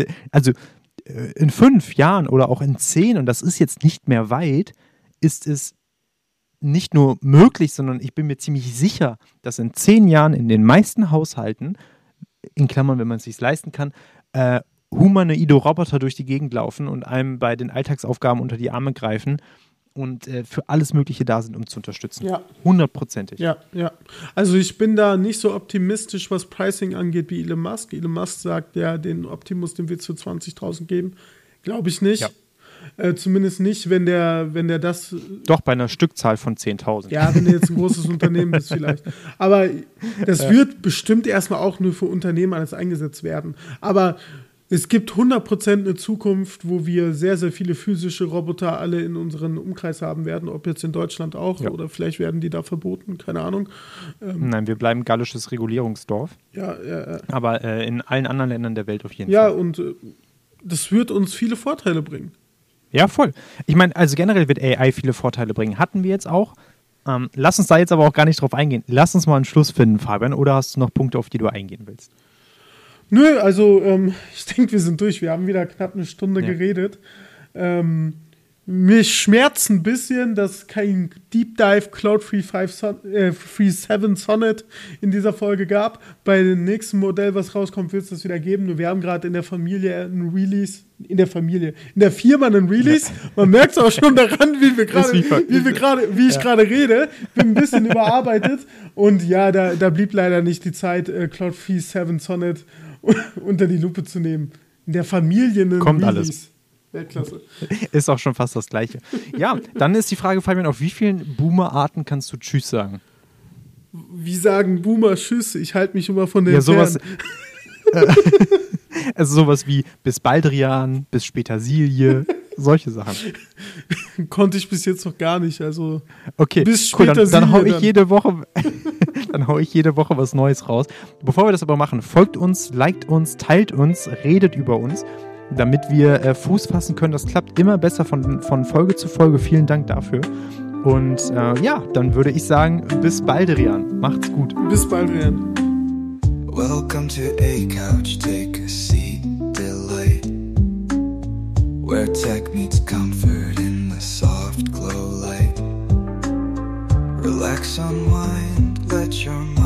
Speaker 2: in 5 Jahren oder auch in 10, und das ist jetzt nicht mehr weit, ist es nicht nur möglich, sondern ich bin mir ziemlich sicher, dass in 10 Jahren in den meisten Haushalten, in Klammern, wenn man es sich leisten kann, humanoide Roboter durch die Gegend laufen und einem bei den Alltagsaufgaben unter die Arme greifen und für alles Mögliche da sind, um zu unterstützen.
Speaker 3: Ja.
Speaker 2: 100%.
Speaker 3: Ja. Also ich bin da nicht so optimistisch, was Pricing angeht, wie Elon Musk. Elon Musk sagt, ja, den Optimus, den wird es für 20.000 geben. Glaube ich nicht. Ja. Zumindest nicht, wenn der das...
Speaker 2: Doch, bei einer Stückzahl von 10.000.
Speaker 3: Ja, wenn der jetzt ein großes Unternehmen ist vielleicht. Aber das wird bestimmt erstmal auch nur für Unternehmen alles eingesetzt werden. Aber es gibt 100% eine Zukunft, wo wir sehr, sehr viele physische Roboter alle in unseren Umkreis haben werden. Ob jetzt in Deutschland auch oder vielleicht werden die da verboten, keine Ahnung.
Speaker 2: Nein, wir bleiben gallisches Regulierungsdorf.
Speaker 3: Ja.
Speaker 2: Aber in allen anderen Ländern der Welt auf jeden Fall.
Speaker 3: Ja, und das wird uns viele Vorteile bringen.
Speaker 2: Ja, voll. Ich meine, also generell wird AI viele Vorteile bringen. Hatten wir jetzt auch. Lass uns da jetzt aber auch gar nicht drauf eingehen. Lass uns mal einen Schluss finden, Fabian. Oder hast du noch Punkte, auf die du eingehen willst?
Speaker 3: Nö, also ich denke, wir sind durch. Wir haben wieder knapp eine Stunde geredet. Mich schmerzt ein bisschen, dass kein Deep Dive Cloud 3.7 Sonnet in dieser Folge gab. Bei dem nächsten Modell, was rauskommt, wird es das wieder geben. Nur wir haben gerade in der Familie einen Release. In der Firma einen Release. Man merkt es auch schon daran, wie ich gerade rede. Bin ein bisschen überarbeitet. Und ja, da blieb leider nicht die Zeit, Cloud 3.7 Sonnet unter die Lupe zu nehmen. In der Familie einen
Speaker 2: Kommt
Speaker 3: Release.
Speaker 2: Alles.
Speaker 3: Weltklasse.
Speaker 2: Ist auch schon fast das Gleiche. Ja, dann ist die Frage, Fabian, auf wie vielen Boomer-Arten kannst du Tschüss sagen?
Speaker 3: Wie sagen Boomer Tschüss? Ich halte mich immer von den
Speaker 2: sowas. Also sowas wie bis Baldrian, bis Spätersilie, solche Sachen.
Speaker 3: Konnte ich bis jetzt noch gar nicht. Also
Speaker 2: okay,
Speaker 3: bis
Speaker 2: cool, dann hau ich jede Woche was Neues raus. Bevor wir das aber machen, folgt uns, liked uns, teilt uns, redet über uns, damit wir Fuß fassen können. Das klappt immer besser von Folge zu Folge. Vielen Dank dafür. Und dann würde ich sagen, bis Baldrian. Macht's gut.
Speaker 3: Bis Baldrian.
Speaker 1: Welcome to a couch, take a seat, delight, where tech meets comfort in the soft glow light. Relax, unwind, let your mind